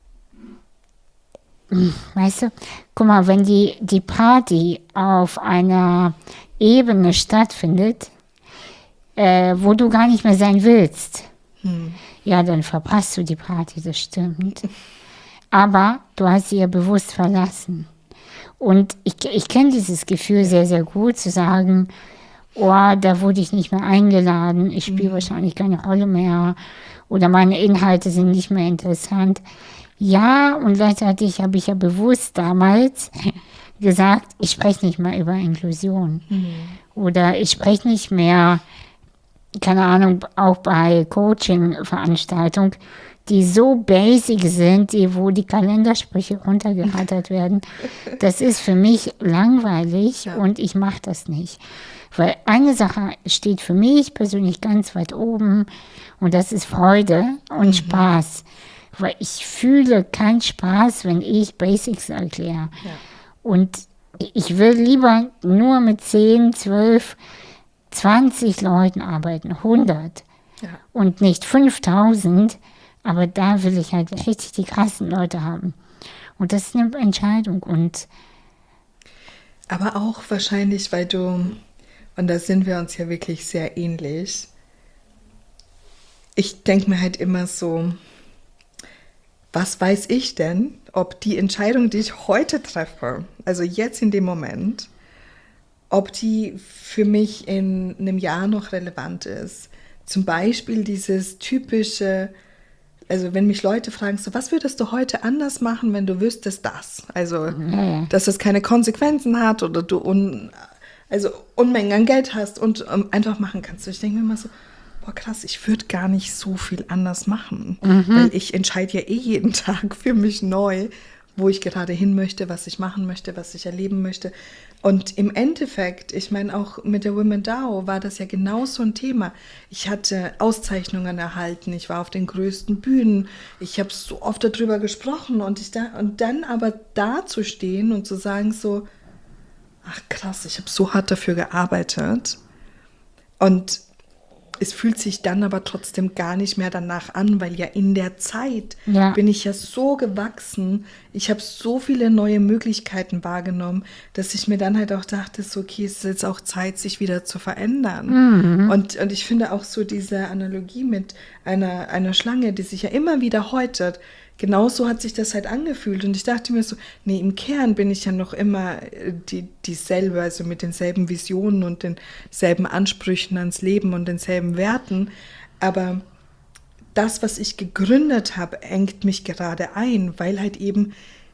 S1: hm, weißt du, guck mal, wenn die, die Party auf einer Ebene stattfindet, äh, wo du gar nicht mehr sein willst, ja, dann verpasst du die Party, das stimmt. Aber du hast sie ja bewusst verlassen. Und ich, ich kenne dieses Gefühl sehr, sehr gut, zu sagen, oh, da wurde ich nicht mehr eingeladen, ich spiele wahrscheinlich keine Rolle mehr oder meine Inhalte sind nicht mehr interessant. Ja, und gleichzeitig habe ich ja bewusst damals gesagt, ich spreche nicht mehr über Inklusion. Oder ich spreche nicht mehr, keine Ahnung, auch bei Coaching-Veranstaltungen, die so basic sind, die, wo die Kalendersprüche runtergerattert werden. Das ist für mich langweilig
S2: Ja.
S1: und ich mache das nicht. Weil eine Sache steht für mich persönlich ganz weit oben und das ist Freude und Spaß. Weil ich fühle keinen Spaß, wenn ich Basics erkläre.
S2: Ja.
S1: Und ich will lieber nur mit zehn, zwölf, zwanzig Leuten arbeiten, hundert
S2: Ja.
S1: und nicht fünftausend. Aber da will ich halt richtig die krassen Leute haben. Und das ist eine Entscheidung. Und
S2: Aber auch wahrscheinlich, weil du, und da sind wir uns ja wirklich sehr ähnlich, ich denke mir halt immer so, was weiß ich denn, ob die Entscheidung, die ich heute treffe, also jetzt in dem Moment, ob die für mich in einem Jahr noch relevant ist. Zum Beispiel dieses typische, also wenn mich Leute fragen, so, was würdest du heute anders machen, wenn du wüsstest das? Also,
S1: ja.
S2: dass es keine Konsequenzen hat oder du un, also Unmengen an Geld hast und um, einfach machen kannst. Ich denke mir immer so, boah krass, ich würde gar nicht so viel anders machen, weil ich entscheide ja eh jeden Tag für mich neu, wo ich gerade hin möchte, was ich machen möchte, was ich erleben möchte. Und im Endeffekt, ich meine auch mit der Women D A O war das ja genau so ein Thema. Ich hatte Auszeichnungen erhalten, ich war auf den größten Bühnen, ich habe so oft darüber gesprochen und, ich da, und dann aber da zu stehen und zu sagen so, ach krass, ich habe so hart dafür gearbeitet. Und es fühlt sich dann aber trotzdem gar nicht mehr danach an, weil ja in der Zeit
S1: Ja.
S2: bin ich ja so gewachsen. Ich habe so viele neue Möglichkeiten wahrgenommen, dass ich mir dann halt auch dachte, so, okay, es ist jetzt auch Zeit, sich wieder zu verändern. Und, und ich finde auch so diese Analogie mit einer, einer Schlange, die sich ja immer wieder häutet, genauso hat sich das halt angefühlt. Und ich dachte mir so, nee, im Kern bin ich ja noch immer die, dieselbe, also mit denselben Visionen und denselben Ansprüchen ans Leben und denselben Werten. Aber das, was ich gegründet habe, engt mich gerade ein, weil halt eben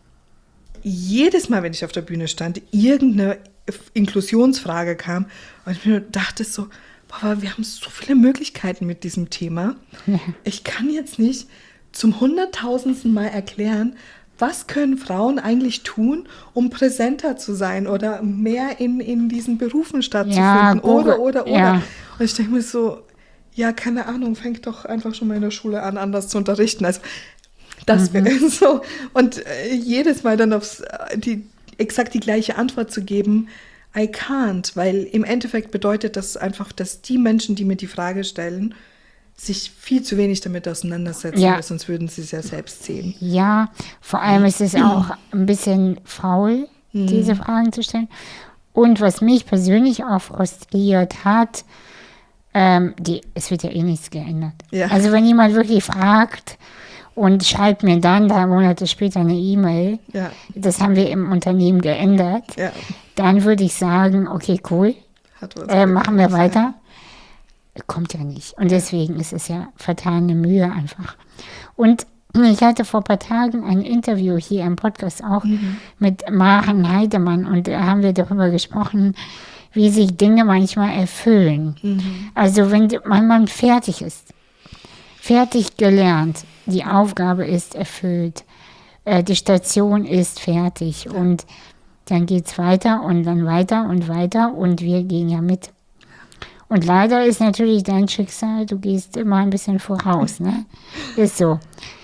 S2: jedes Mal, wenn ich auf der Bühne stand, irgendeine Inklusionsfrage kam und ich mir dachte so, boah, wir haben so viele Möglichkeiten mit diesem Thema.
S1: Ja.
S2: Ich kann jetzt nicht zum hunderttausendsten Mal erklären, was können Frauen eigentlich tun, um präsenter zu sein oder mehr in, in diesen Berufen stattzufinden,
S1: Ja,
S2: oder,
S1: Google,
S2: oder, oder.
S1: ja.
S2: Und ich denke mir so, ja, keine Ahnung, fängt doch einfach schon mal in der Schule an, anders zu unterrichten. Also das wäre so. Und äh, jedes Mal dann aufs, äh, die, exakt die gleiche Antwort zu geben, I can't, weil im Endeffekt bedeutet das einfach, dass die Menschen, die mir die Frage stellen, sich viel zu wenig damit auseinandersetzen,
S1: Ja.
S2: weil sonst würden sie es ja selbst sehen.
S1: Ja, vor allem ist es auch ein bisschen faul, diese Fragen zu stellen. Und was mich persönlich auch frustriert hat, ähm, die, es wird ja eh nichts geändert.
S2: Ja.
S1: Also wenn jemand wirklich fragt und schreibt mir dann drei Monate später eine E-Mail,
S2: Ja.
S1: das haben wir im Unternehmen geändert,
S2: Ja.
S1: dann würde ich sagen, okay, cool,
S2: Hat was
S1: äh, machen wir
S2: gebracht,
S1: weiter. Kommt ja nicht. Und deswegen ist es ja vertane Mühe einfach. Und ich hatte vor ein paar Tagen ein Interview hier im Podcast auch mit Maren Heidemann und da haben wir darüber gesprochen, wie sich Dinge manchmal erfüllen. Also wenn man, man fertig ist, fertig gelernt, die Aufgabe ist erfüllt, äh, die Station ist fertig und dann geht es weiter und dann weiter und weiter und wir gehen ja mit. Und leider ist natürlich dein Schicksal, du gehst immer ein bisschen voraus, ne? Ist so.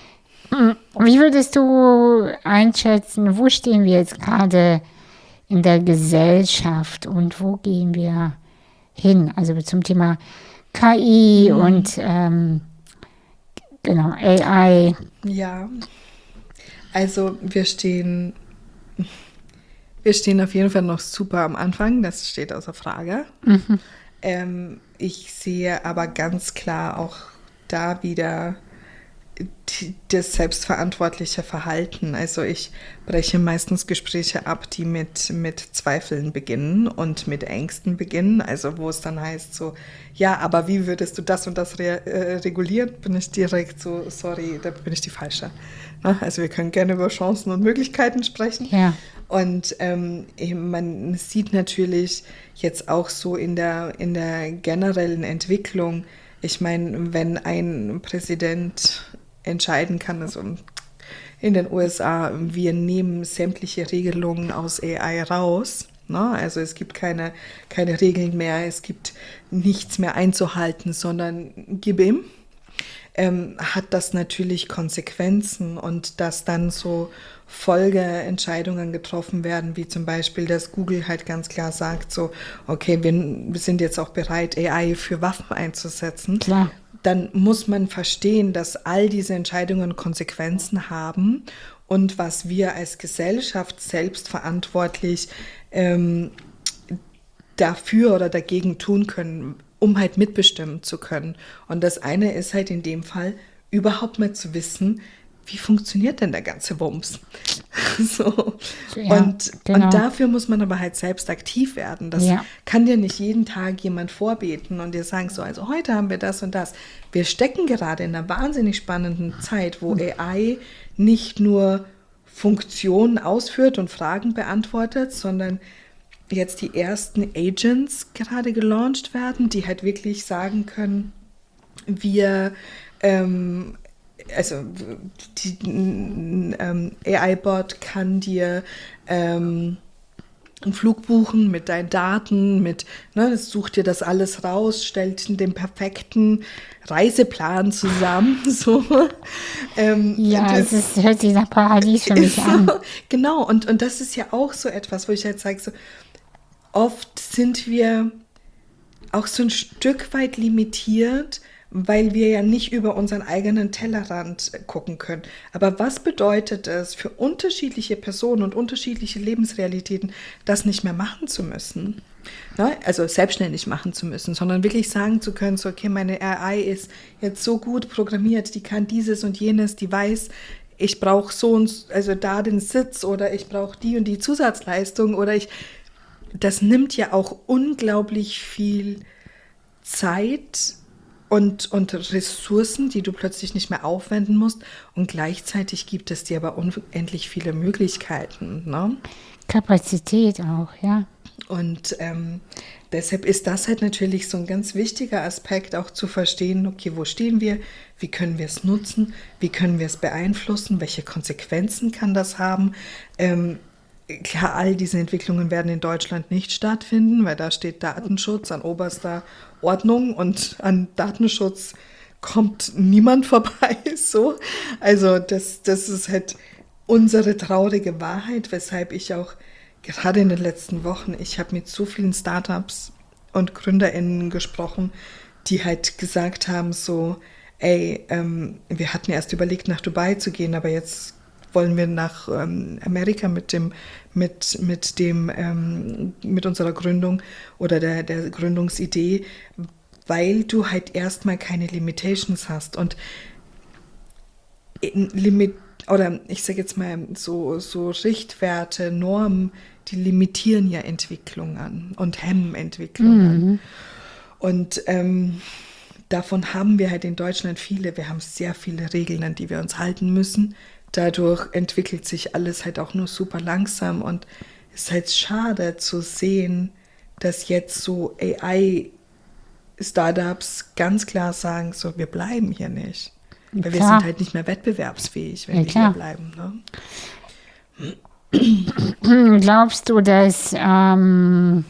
S1: Wie würdest du einschätzen, wo stehen wir jetzt gerade in der Gesellschaft und wo gehen wir hin? Also zum Thema K I mhm. und ähm, genau, A I.
S2: Ja, also wir stehen, wir stehen auf jeden Fall noch super am Anfang, das steht außer Frage. Mhm. Ähm, ich sehe aber ganz klar auch da wieder die, das selbstverantwortliche Verhalten. Also ich breche meistens Gespräche ab, die mit, mit Zweifeln beginnen und mit Ängsten beginnen. Also wo es dann heißt so, ja, aber wie würdest du das und das re- äh, regulieren? Bin ich direkt so, sorry, da bin ich die Falsche. Na, also wir können gerne über Chancen und Möglichkeiten sprechen.
S1: Ja.
S2: Und ähm, man sieht natürlich jetzt auch so in der, in der generellen Entwicklung, ich meine, wenn ein Präsident entscheiden kann, also in den U S A, wir nehmen sämtliche Regelungen aus A I raus, ne? Also es gibt keine, keine Regeln mehr, es gibt nichts mehr einzuhalten, sondern gib ihm. Ähm, hat das natürlich Konsequenzen und dass dann so Folgeentscheidungen getroffen werden, wie zum Beispiel, dass Google halt ganz klar sagt, so, okay, wir, wir sind jetzt auch bereit, A I für Waffen einzusetzen.
S1: Klar.
S2: Dann muss man verstehen, dass all diese Entscheidungen Konsequenzen haben und was wir als Gesellschaft selbstverantwortlich ähm, dafür oder dagegen tun können, um halt mitbestimmen zu können. Und das eine ist halt in dem Fall, überhaupt mal zu wissen, wie funktioniert denn der ganze Wumms? So.
S1: Ja,
S2: und,
S1: genau.
S2: und dafür muss man aber halt selbst aktiv werden. Das
S1: ja.
S2: kann dir nicht jeden Tag jemand vorbeten und dir sagen, so, also heute haben wir das und das. Wir stecken gerade in einer wahnsinnig spannenden Zeit, wo A I nicht nur Funktionen ausführt und Fragen beantwortet, sondern jetzt die ersten Agents gerade gelauncht werden, die halt wirklich sagen können, wir, ähm, also die ähm, A I-Bot kann dir ähm, einen Flug buchen mit deinen Daten, mit, ne, es sucht dir das alles raus, stellt den perfekten Reiseplan zusammen. So. Ähm,
S1: ja,
S2: das,
S1: es ist, hört sich nach Paradies für mich
S2: so,
S1: an.
S2: Genau, und, und das ist ja auch so etwas, wo ich halt sage, so, oft sind wir auch so ein Stück weit limitiert, weil wir ja nicht über unseren eigenen Tellerrand gucken können. Aber was bedeutet es für unterschiedliche Personen und unterschiedliche Lebensrealitäten, das nicht mehr machen zu müssen? Ne? Also selbstständig machen zu müssen, sondern wirklich sagen zu können, so, okay, meine A I ist jetzt so gut programmiert, die kann dieses und jenes, die weiß, ich brauche so und also da den Sitz oder ich brauche die und die Zusatzleistung oder ich, das nimmt ja auch unglaublich viel Zeit und, und Ressourcen, die du plötzlich nicht mehr aufwenden musst. Und gleichzeitig gibt es dir aber unendlich viele Möglichkeiten. Ne?
S1: Kapazität auch, ja.
S2: Und ähm, deshalb ist das halt natürlich so ein ganz wichtiger Aspekt, auch zu verstehen, okay, wo stehen wir, wie können wir es nutzen, wie können wir es beeinflussen, welche Konsequenzen kann das haben. Ähm, klar, all diese Entwicklungen werden in Deutschland nicht stattfinden, weil da steht Datenschutz an oberster Ordnung und an Datenschutz kommt niemand vorbei. So. Also das, das ist halt unsere traurige Wahrheit, weshalb ich auch gerade in den letzten Wochen, ich habe mit so vielen Startups und GründerInnen gesprochen, die halt gesagt haben so, ey, ähm, wir hatten erst überlegt, nach Dubai zu gehen, aber jetzt wollen wir nach ähm, Amerika mit dem, mit, mit dem, ähm, mit unserer Gründung oder der, der Gründungsidee, weil du halt erstmal keine Limitations hast und Limit, oder ich sage jetzt mal so, so Richtwerte, Normen, die limitieren ja Entwicklungen und hemmen Entwicklungen. Mhm. Und ähm, davon haben wir halt in Deutschland viele. Wir haben sehr viele Regeln, an die wir uns halten müssen. Dadurch entwickelt sich alles halt auch nur super langsam und es ist halt schade zu sehen, dass jetzt so A I-Startups ganz klar sagen, so wir bleiben hier nicht. Weil klar. Wir sind halt nicht mehr wettbewerbsfähig, wenn ja, wir klar. hier bleiben.
S1: Ne? Glaubst du, dass ähm,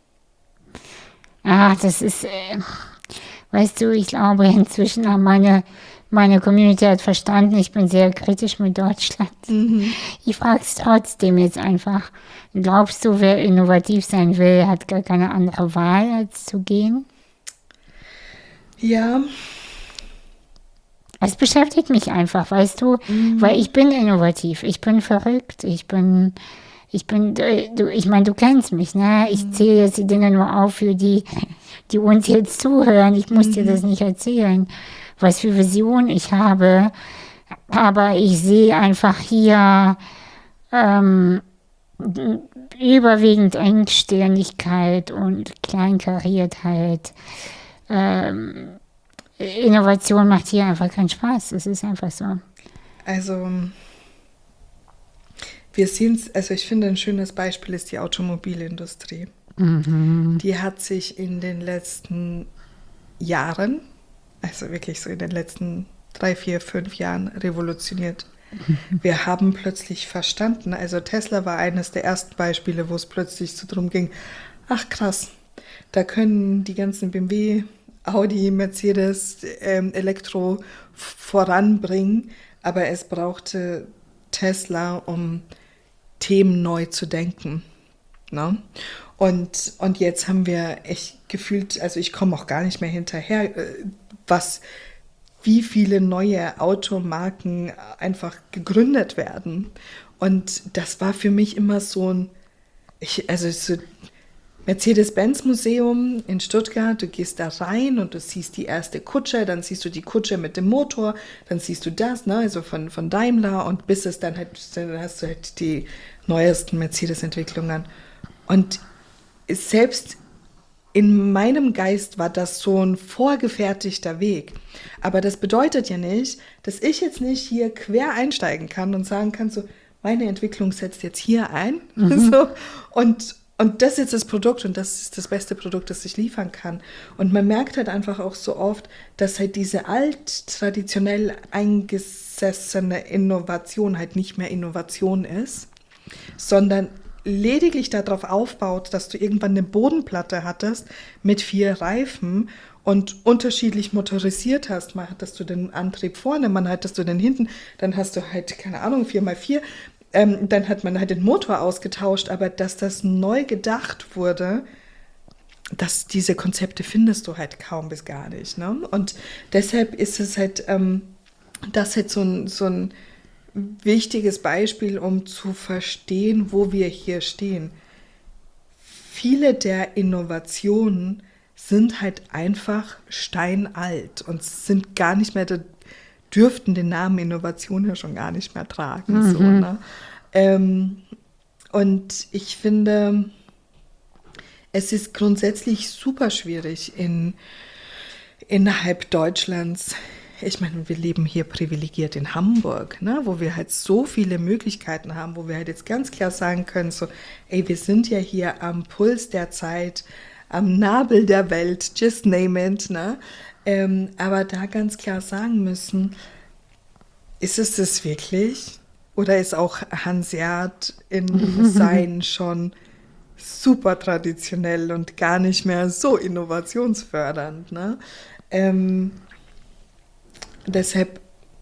S1: ah, das ist, äh, weißt du, ich glaube inzwischen haben meine Meine Community hat verstanden, ich bin sehr kritisch mit Deutschland. Mhm. Ich frage es trotzdem jetzt einfach. Glaubst du, wer innovativ sein will, hat gar keine andere Wahl, als zu gehen?
S2: Ja.
S1: Es beschäftigt mich einfach, weißt du, mhm. weil ich bin innovativ, ich bin verrückt, ich bin, ich bin, du, ich meine, du kennst mich, ne? Ich mhm. zähle jetzt die Dinge nur auf für die, die uns jetzt zuhören. Ich muss mhm. dir das nicht erzählen, was für Vision ich habe, aber ich sehe einfach hier ähm, überwiegend Engstirnigkeit und Kleinkariertheit. Ähm, Innovation macht hier einfach keinen Spaß, es ist einfach so.
S2: Also wir sehen es, also ich finde ein schönes Beispiel ist die Automobilindustrie. Mhm. Die hat sich in den letzten Jahren, also wirklich so in den letzten drei, vier, fünf Jahren revolutioniert. Wir haben plötzlich verstanden, also Tesla war eines der ersten Beispiele, wo es plötzlich so drum ging, ach krass, da können die ganzen B M W, Audi, Mercedes, ähm, Elektro voranbringen, aber es brauchte Tesla, um Themen neu zu denken. Ne? Und, und jetzt haben wir echt gefühlt, also ich komme auch gar nicht mehr hinterher, was, wie viele neue Automarken einfach gegründet werden. Und das war für mich immer so ein, ich, also so Mercedes-Benz-Museum in Stuttgart, du gehst da rein und du siehst die erste Kutsche, dann siehst du die Kutsche mit dem Motor, dann siehst du das, ne, also von, von Daimler und bis es dann halt, dann hast du halt die neuesten Mercedes-Entwicklungen. Und selbst in meinem Geist war das so ein vorgefertigter Weg. Aber das bedeutet ja nicht, dass ich jetzt nicht hier quer einsteigen kann und sagen kann, so, meine Entwicklung setzt jetzt hier ein. Mhm. So, und, und das ist jetzt das Produkt und das ist das beste Produkt, das ich liefern kann. Und man merkt halt einfach auch so oft, dass halt diese alt traditionell eingesessene Innovation halt nicht mehr Innovation ist, sondern lediglich darauf aufbaut, dass du irgendwann eine Bodenplatte hattest mit vier Reifen und unterschiedlich motorisiert hast. Mal hattest du den Antrieb vorne, mal hattest du den hinten, dann hast du halt, keine Ahnung, vier mal vier. Ähm, dann hat man halt den Motor ausgetauscht, aber dass das neu gedacht wurde, dass diese Konzepte findest du halt kaum bis gar nicht. Ne? Und deshalb ist es halt, ähm, das halt so ein, so ein wichtiges Beispiel, um zu verstehen, wo wir hier stehen. Viele der Innovationen sind halt einfach steinalt und sind gar nicht mehr, dürften den Namen Innovation ja schon gar nicht mehr tragen. Mhm. So, ne? ähm, und ich finde, es ist grundsätzlich super schwierig in, innerhalb Deutschlands. Ich meine, wir leben hier privilegiert in Hamburg, ne, wo wir halt so viele Möglichkeiten haben, wo wir halt jetzt ganz klar sagen können, so, ey, wir sind ja hier am Puls der Zeit, am Nabel der Welt, just name it, ne? Ähm, aber da ganz klar sagen müssen, ist es das wirklich? Oder ist auch Hanseat in Sein schon super traditionell und gar nicht mehr so innovationsfördernd, ne? Ähm, deshalb,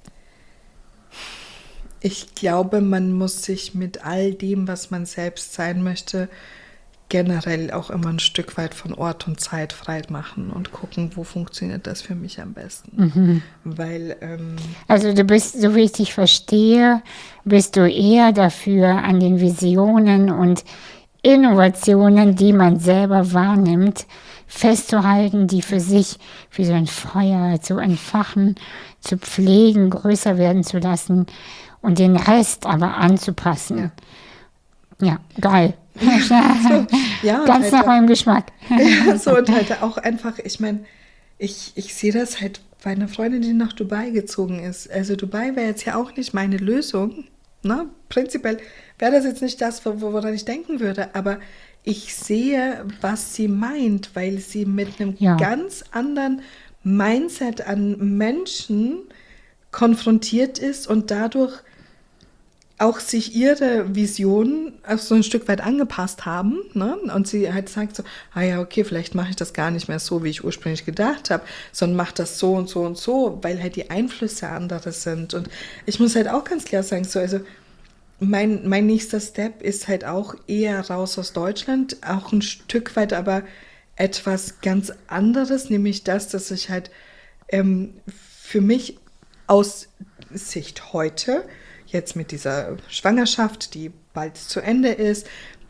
S2: ich glaube, man muss sich mit all dem, was man selbst sein möchte, generell auch immer ein Stück weit von Ort und Zeit frei machen und gucken, wo funktioniert das für mich am besten. Mhm. Weil, ähm,
S1: also du bist, so wie ich dich verstehe, bist du eher dafür, an den Visionen und Innovationen, die man selber wahrnimmt, festzuhalten, die für sich wie so ein Feuer zu entfachen, zu pflegen, größer werden zu lassen und den Rest aber anzupassen. Ja, ja, geil.
S2: So, ja,
S1: ganz
S2: halt
S1: nach meinem Geschmack.
S2: Ja, so und halt auch einfach, ich meine, ich, ich sehe das halt bei einer Freundin, die nach Dubai gezogen ist. Also Dubai wäre jetzt ja auch nicht meine Lösung. Ne? Prinzipiell wäre das jetzt nicht das, woran ich denken würde, aber ich sehe, was sie meint, weil sie mit einem ja. ganz anderen Mindset an Menschen konfrontiert ist und dadurch auch sich ihre Visionen auch so ein Stück weit angepasst haben, ne? Und sie halt sagt so, ah ja, okay, vielleicht mache ich das gar nicht mehr so, wie ich ursprünglich gedacht habe, sondern mache das so und so und so, weil halt die Einflüsse andere sind. Und ich muss halt auch ganz klar sagen, so, also mein, mein nächster Step ist halt auch eher raus aus Deutschland, auch ein Stück weit aber etwas ganz anderes, nämlich das, dass ich halt ähm, für mich aus Sicht heute, jetzt mit dieser Schwangerschaft, die bald zu Ende ist,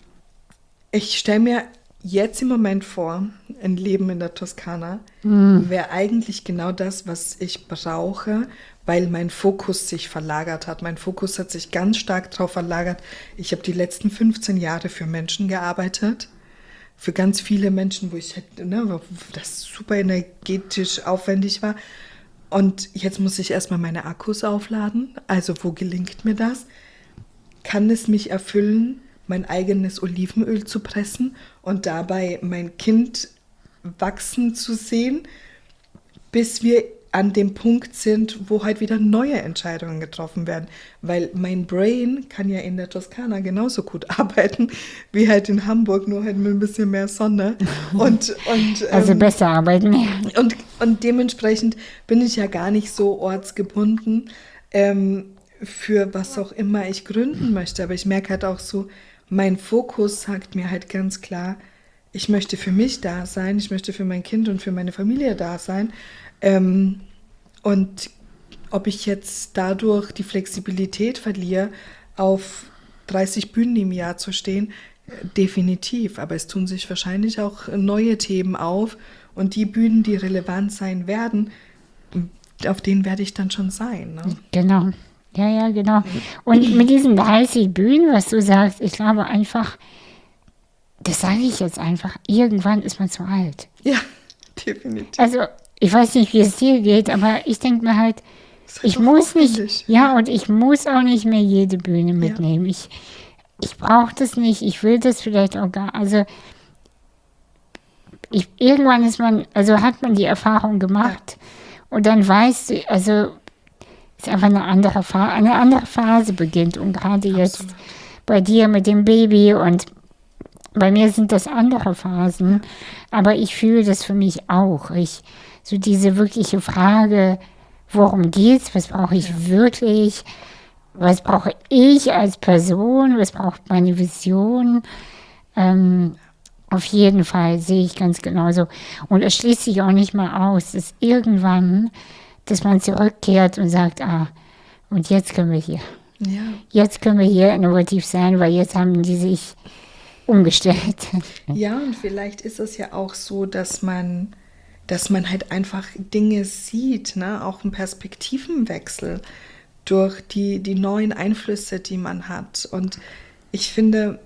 S2: ich stelle mir jetzt im Moment vor, ein Leben in der Toskana mm. wäre eigentlich genau das, was ich brauche, weil mein Fokus sich verlagert hat. Mein Fokus hat sich ganz stark darauf verlagert. Ich habe die letzten fünfzehn Jahre für Menschen gearbeitet, für ganz viele Menschen, wo ich halt, ne, wo das super energetisch aufwendig war. Und jetzt muss ich erstmal meine Akkus aufladen. Also wo gelingt mir das? Kann es mich erfüllen, mein eigenes Olivenöl zu pressen und dabei mein Kind wachsen zu sehen, bis wir an dem Punkt sind, wo halt wieder neue Entscheidungen getroffen werden. Weil mein Brain kann ja in der Toskana genauso gut arbeiten, wie halt in Hamburg, nur halt mit ein bisschen mehr Sonne. Und, und,
S1: also
S2: ähm,
S1: besser arbeiten.
S2: Und, und dementsprechend bin ich ja gar nicht so ortsgebunden, ähm, für was auch immer ich gründen möchte. Aber ich merke halt auch so, mein Fokus sagt mir halt ganz klar, ich möchte für mich da sein, ich möchte für mein Kind und für meine Familie da sein. Ähm, und ob ich jetzt dadurch die Flexibilität verliere, auf dreißig Bühnen im Jahr zu stehen, definitiv. Aber es tun sich wahrscheinlich auch neue Themen auf und die Bühnen, die relevant sein werden, auf denen werde ich dann schon sein. Ne?
S1: Genau, ja, ja, genau. Und mit diesen dreißig Bühnen, was du sagst, ich glaube einfach, das sage ich jetzt einfach, irgendwann ist man zu alt.
S2: Ja, definitiv.
S1: Also ich weiß nicht, wie es dir geht, aber ich denke mir halt,
S2: halt
S1: ich muss nicht, ja, und ich muss auch nicht mehr jede Bühne mitnehmen. Ja. Ich, ich brauche das nicht, ich will das vielleicht auch gar, also ich, irgendwann ist man, also hat man die Erfahrung gemacht ja. und dann weißt du, also ist einfach eine andere Phase, eine andere Phase beginnt und gerade jetzt bei dir mit dem Baby und bei mir sind das andere Phasen, aber ich fühle das für mich auch. Ich, so diese wirkliche Frage, worum geht's, was brauche ich ja. wirklich, was brauche ich als Person, was braucht meine Vision, ähm, Auf jeden Fall sehe ich ganz genauso. Und es schließt sich auch nicht mal aus, dass irgendwann, dass man zurückkehrt und sagt, ah, und jetzt können wir hier.
S2: Ja.
S1: Jetzt können wir hier innovativ sein, weil jetzt haben die sich umgestellt.
S2: Ja, und vielleicht ist es ja auch so, dass man, dass man halt einfach Dinge sieht, ne? Auch einen Perspektivenwechsel durch die, die neuen Einflüsse, die man hat. Und ich finde,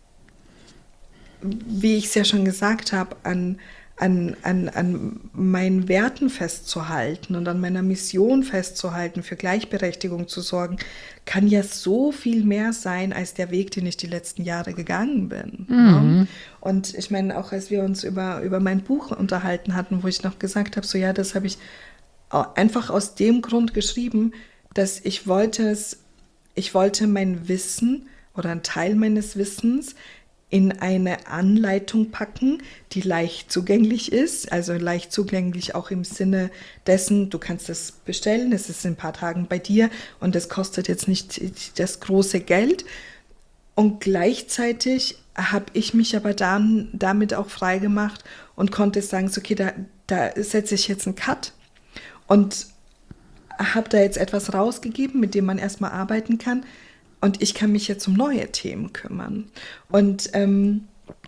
S2: wie ich es ja schon gesagt habe, an, an, an, an meinen Werten festzuhalten und an meiner Mission festzuhalten, für Gleichberechtigung zu sorgen, kann ja so viel mehr sein als der Weg, den ich die letzten Jahre gegangen bin. Mhm. Ja? Und ich meine, auch als wir uns über, über mein Buch unterhalten hatten, wo ich noch gesagt habe, so ja, das habe ich einfach aus dem Grund geschrieben, dass ich wollte es, ich wollte mein Wissen oder einen Teil meines Wissens in eine Anleitung packen, die leicht zugänglich ist, also leicht zugänglich auch im Sinne dessen, du kannst es bestellen, es ist in ein paar Tagen bei dir und es kostet jetzt nicht das große Geld. Und gleichzeitig habe ich mich aber dann damit auch frei gemacht und konnte sagen, so, okay, da, da setze ich jetzt einen Cut und habe da jetzt etwas rausgegeben, mit dem man erstmal arbeiten kann. Und ich kann mich jetzt um neue Themen kümmern. Und, ähm,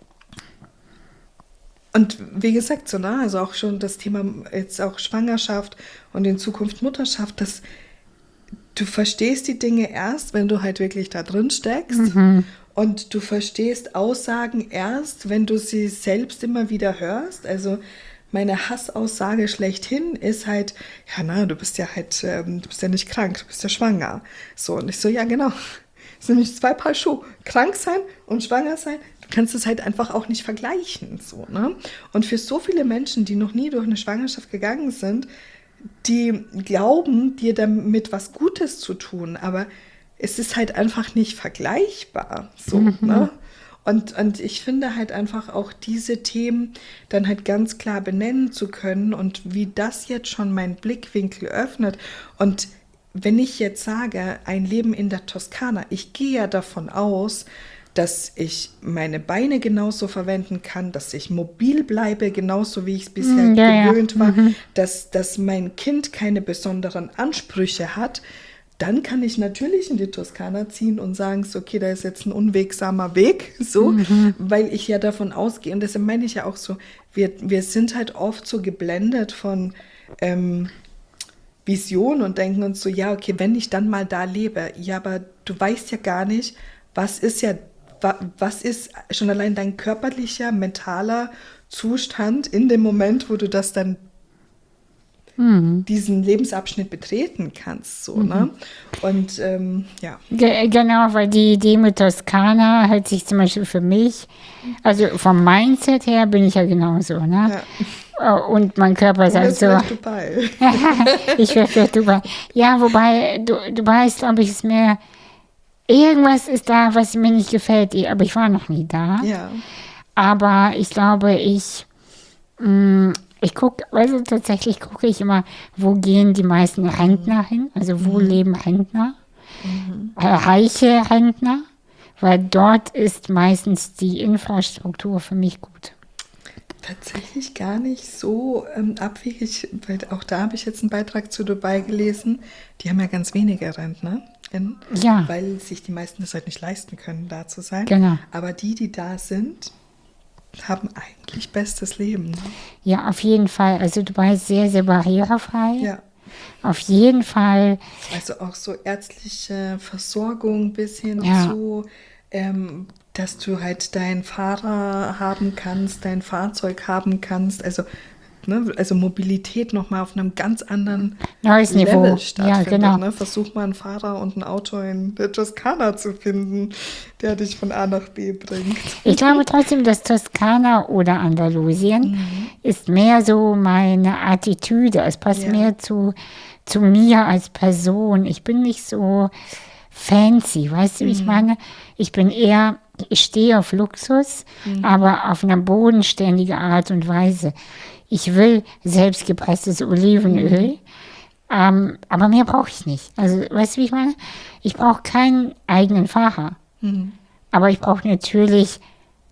S2: und wie gesagt, so, ne, also auch schon das Thema jetzt auch Schwangerschaft und in Zukunft Mutterschaft, dass du verstehst die Dinge erst, wenn du halt wirklich da drin steckst. Mhm. Und du verstehst Aussagen erst, wenn du sie selbst immer wieder hörst. Also meine Hassaussage schlechthin ist halt, ja, na, du bist ja halt, ähm, du bist ja nicht krank, du bist ja schwanger. So, und ich so, ja, genau. Das sind nämlich zwei Paar Schuhe. Krank sein und schwanger sein, du kannst es halt einfach auch nicht vergleichen. So, ne? Und für so viele Menschen, die noch nie durch eine Schwangerschaft gegangen sind, die glauben, dir damit was Gutes zu tun, aber es ist halt einfach nicht vergleichbar. So, mhm. ne? Und, und ich finde halt einfach auch diese Themen dann halt ganz klar benennen zu können und wie das jetzt schon meinen Blickwinkel öffnet. Und wenn ich jetzt sage, ein Leben in der Toskana, ich gehe ja davon aus, dass ich meine Beine genauso verwenden kann, dass ich mobil bleibe, genauso wie ich es bisher mm, ja, gewöhnt ja. war, mhm. dass, dass mein Kind keine besonderen Ansprüche hat, dann kann ich natürlich in die Toskana ziehen und sagen, so, okay, da ist jetzt ein unwegsamer Weg, so, mhm. weil ich ja davon ausgehe, und deshalb meine ich ja auch so, wir, wir sind halt oft so geblendet von ähm, Vision und denken uns so, ja, okay, wenn ich dann mal da lebe, ja, aber du weißt ja gar nicht, was ist ja, was ist schon allein dein körperlicher, mentaler Zustand in dem Moment, wo du das dann mhm. diesen Lebensabschnitt betreten kannst, so, mhm. ne? Und ähm, ja.
S1: Ge- genau, weil die Idee mit Toskana hört sich zum Beispiel für mich, also vom Mindset her bin ich ja genauso, ne? Ja. Und mein Körper sagt so.
S2: Dubai.
S1: Ich wäre für Dubai. Ja, wobei, du, Dubai ist, glaube ich, ist mehr, irgendwas ist da, was mir nicht gefällt, aber ich war noch nie da.
S2: Ja.
S1: Aber ich glaube, ich, mh, ich gucke, also tatsächlich gucke ich immer, wo gehen die meisten Rentner hin, also wo mhm. leben Rentner, mhm. äh, reiche Rentner, weil dort ist meistens die Infrastruktur für mich gut.
S2: Tatsächlich gar nicht so ähm, abwegig, weil auch da habe ich jetzt einen Beitrag zu Dubai gelesen. Die haben ja ganz wenige Rentner, in,
S1: ja.
S2: weil sich die meisten das halt nicht leisten können, da zu sein.
S1: Genau.
S2: Aber die, die da sind, haben eigentlich bestes Leben. Ne?
S1: Ja, auf jeden Fall. Also Dubai ist sehr, sehr barrierefrei.
S2: Ja.
S1: Auf jeden Fall.
S2: Also auch so ärztliche Versorgung bis hin
S1: ja.
S2: zu ähm, dass du halt deinen Fahrer haben kannst, dein Fahrzeug haben kannst, also, ne, also Mobilität nochmal auf einem ganz anderen
S1: Neues
S2: Level
S1: Niveau.
S2: stattfindet.
S1: Ja, genau.
S2: Ne? Versuch mal einen Fahrer und ein Auto in der Toskana zu finden, der dich von A nach B bringt.
S1: Ich glaube trotzdem, dass Toskana oder Andalusien mhm. ist mehr so meine Attitüde. Es passt ja. mehr zu, zu mir als Person. Ich bin nicht so fancy, weißt du, wie mhm. ich meine? Ich bin eher, ich stehe auf Luxus, mhm. aber auf eine bodenständige Art und Weise. Ich will selbstgepresstes Olivenöl, mhm. ähm, aber mehr brauche ich nicht. Also, weißt du, wie ich meine? Ich brauche keinen eigenen Fahrer, mhm. aber ich brauche natürlich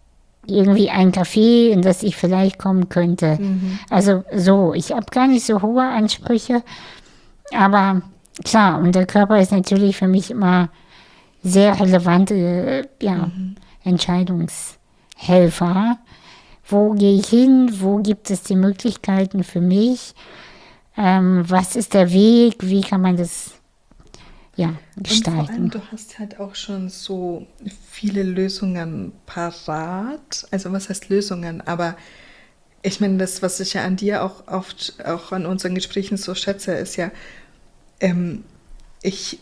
S1: irgendwie ein Café, in das ich vielleicht kommen könnte.
S2: Mhm.
S1: Also so, ich habe gar nicht so hohe Ansprüche, aber klar, und der Körper ist natürlich für mich immer sehr relevante äh, ja,
S2: Mhm.
S1: Entscheidungshelfer. Wo gehe ich hin? Wo gibt es die Möglichkeiten für mich? Ähm, was ist der Weg? Wie kann man das ja,
S2: Und vor allem,
S1: gestalten?
S2: du hast halt auch schon so viele Lösungen parat. Also was heißt Lösungen? Aber ich meine, das, was ich ja an dir auch oft, auch an unseren Gesprächen so schätze, ist ja, ähm, ich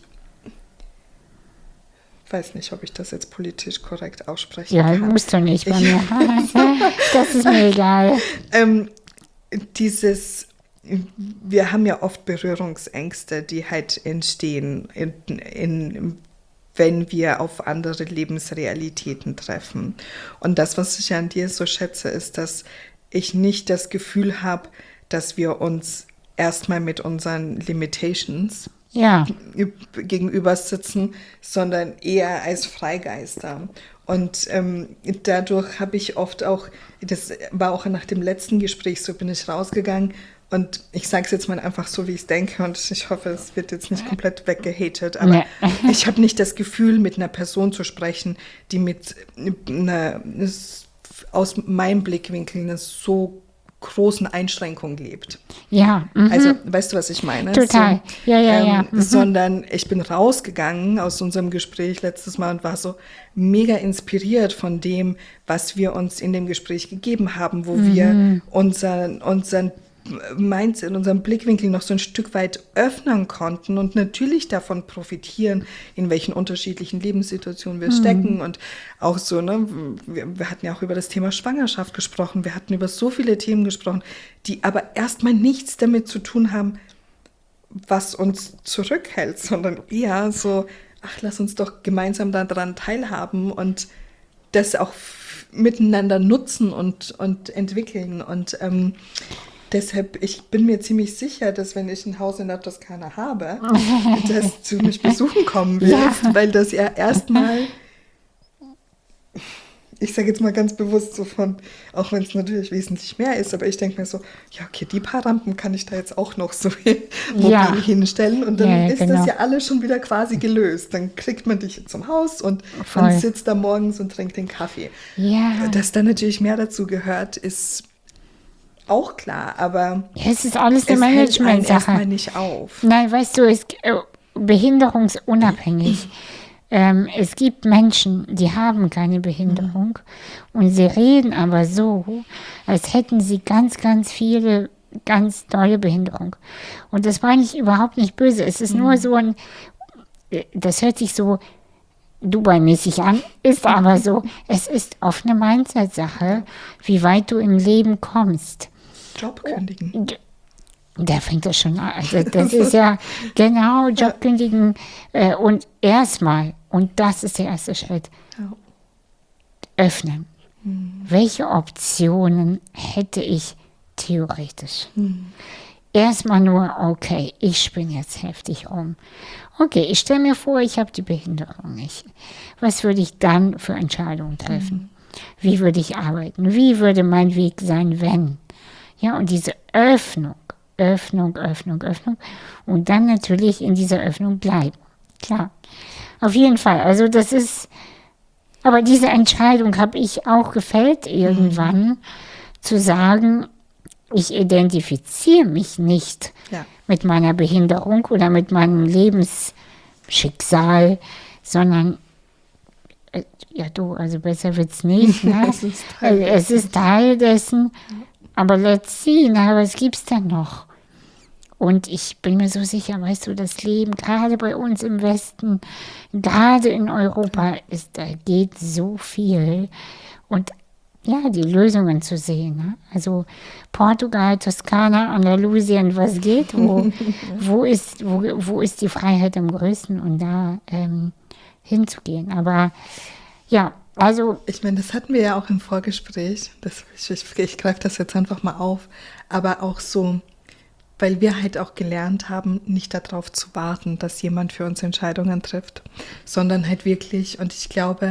S2: weiß nicht, ob ich das jetzt politisch korrekt aussprechen
S1: Ja,
S2: kann.
S1: musst du nicht bei
S2: Ich-
S1: mir. Das ist mir egal.
S2: Ähm, dieses, wir haben ja oft Berührungsängste, die halt entstehen, in, in, wenn wir auf andere Lebensrealitäten treffen. Und das, was ich an dir so schätze, ist, dass ich nicht das Gefühl habe, dass wir uns erstmal mit unseren Limitations
S1: Ja,
S2: gegenüber sitzen, sondern eher als Freigeister. Und ähm, dadurch habe ich oft auch, das war auch nach dem letzten Gespräch so, bin ich rausgegangen und ich sage es jetzt mal einfach so, wie ich es denke und ich hoffe, es wird jetzt nicht komplett weggehatet, aber
S1: Nee.
S2: ich habe nicht das Gefühl, mit einer Person zu sprechen, die mit einer, aus meinem Blickwinkel eine so großen Einschränkung lebt.
S1: ja. Mhm.
S2: Also, weißt du, was ich meine?
S1: Total.
S2: So,
S1: Ja, ja, ja.
S2: ähm,
S1: Mhm.
S2: Sondern ich bin rausgegangen aus unserem Gespräch letztes Mal und war so mega inspiriert von dem, was wir uns in dem Gespräch gegeben haben, wo
S1: Mhm.
S2: wir unseren, unseren Mindset, unseren Blickwinkel noch so ein Stück weit öffnen konnten und natürlich davon profitieren, in welchen unterschiedlichen Lebenssituationen wir
S1: Mhm.
S2: stecken und auch so, ne, wir, wir hatten ja auch über das Thema Schwangerschaft gesprochen, wir hatten über so viele Themen gesprochen, die aber erstmal nichts damit zu tun haben, was uns zurückhält, sondern eher so, ach, lass uns doch gemeinsam daran teilhaben und das auch f- miteinander nutzen und, und entwickeln. Und ähm, deshalb, ich bin mir ziemlich sicher, dass wenn ich ein Haus in der Toskana habe, dass du mich besuchen kommen willst,
S1: Ja.
S2: weil das ja erstmal, ich sage jetzt mal ganz bewusst so von, auch wenn es natürlich wesentlich mehr ist, aber ich denke mir so, ja okay, die paar Rampen kann ich da jetzt auch noch so mobil
S1: Ja.
S2: hinstellen und dann
S1: Ja, ja,
S2: ist
S1: genau.
S2: das ja alles schon wieder quasi gelöst. Dann kriegt man dich zum Haus und
S1: Voll.
S2: man sitzt da morgens und trinkt den Kaffee.
S1: Ja.
S2: Dass da natürlich mehr dazu gehört, ist auch klar, aber
S1: Ja, es ist alles eine
S2: es hält einen
S1: Managementsache.
S2: erstmal nicht auf.
S1: Nein, weißt du, es äh, behinderungsunabhängig. Ähm, es gibt Menschen, die haben keine Behinderung und sie reden aber so, als hätten sie ganz, ganz viele, ganz tolle Behinderung. Und das meine ich überhaupt nicht böse. Es ist nur so ein, äh, das hört sich so Dubai-mäßig an, ist aber so. Es ist oft eine Mindset-Sache, wie weit du im Leben kommst.
S2: Job kündigen.
S1: D- Da fängt das schon an. Also das ist ja genau Job kündigen äh, und erstmal, und das ist der erste Schritt,
S2: Ja.
S1: öffnen. Welche Optionen hätte ich theoretisch? Erstmal nur, okay, ich spinne jetzt heftig um. Okay, ich stelle mir vor, ich habe die Behinderung nicht. Was würde ich dann für Entscheidungen treffen? Wie würde ich arbeiten? Wie würde mein Weg sein, wenn? Ja, und diese Öffnung, Öffnung, Öffnung, Öffnung und dann natürlich in dieser Öffnung bleiben. Klar, auf jeden Fall. Also das ist, aber diese Entscheidung habe ich auch gefällt irgendwann, zu sagen, ich identifiziere mich nicht
S2: Ja.
S1: mit meiner Behinderung oder mit meinem Lebensschicksal, sondern äh, ja du, also besser wird's nicht. Ne?
S2: Es ist Teil
S1: Äh, es ist Teil dessen, aber let's see, na, was gibt's denn noch? Und ich bin mir so sicher, weißt du, das Leben, gerade bei uns im Westen, gerade in Europa, ist, da geht so viel. Und ja, die Lösungen zu sehen. Ne? Also Portugal, Toskana, Andalusien, was geht? Wo, wo, ist, wo, wo ist die Freiheit am größten? Und da ähm, hinzugehen. Aber ja, also
S2: Ich meine, das hatten wir ja auch im Vorgespräch. Das, ich ich, ich greife das jetzt einfach mal auf. Aber auch so, weil wir halt auch gelernt haben, nicht darauf zu warten, dass jemand für uns Entscheidungen trifft, sondern halt wirklich, und ich glaube,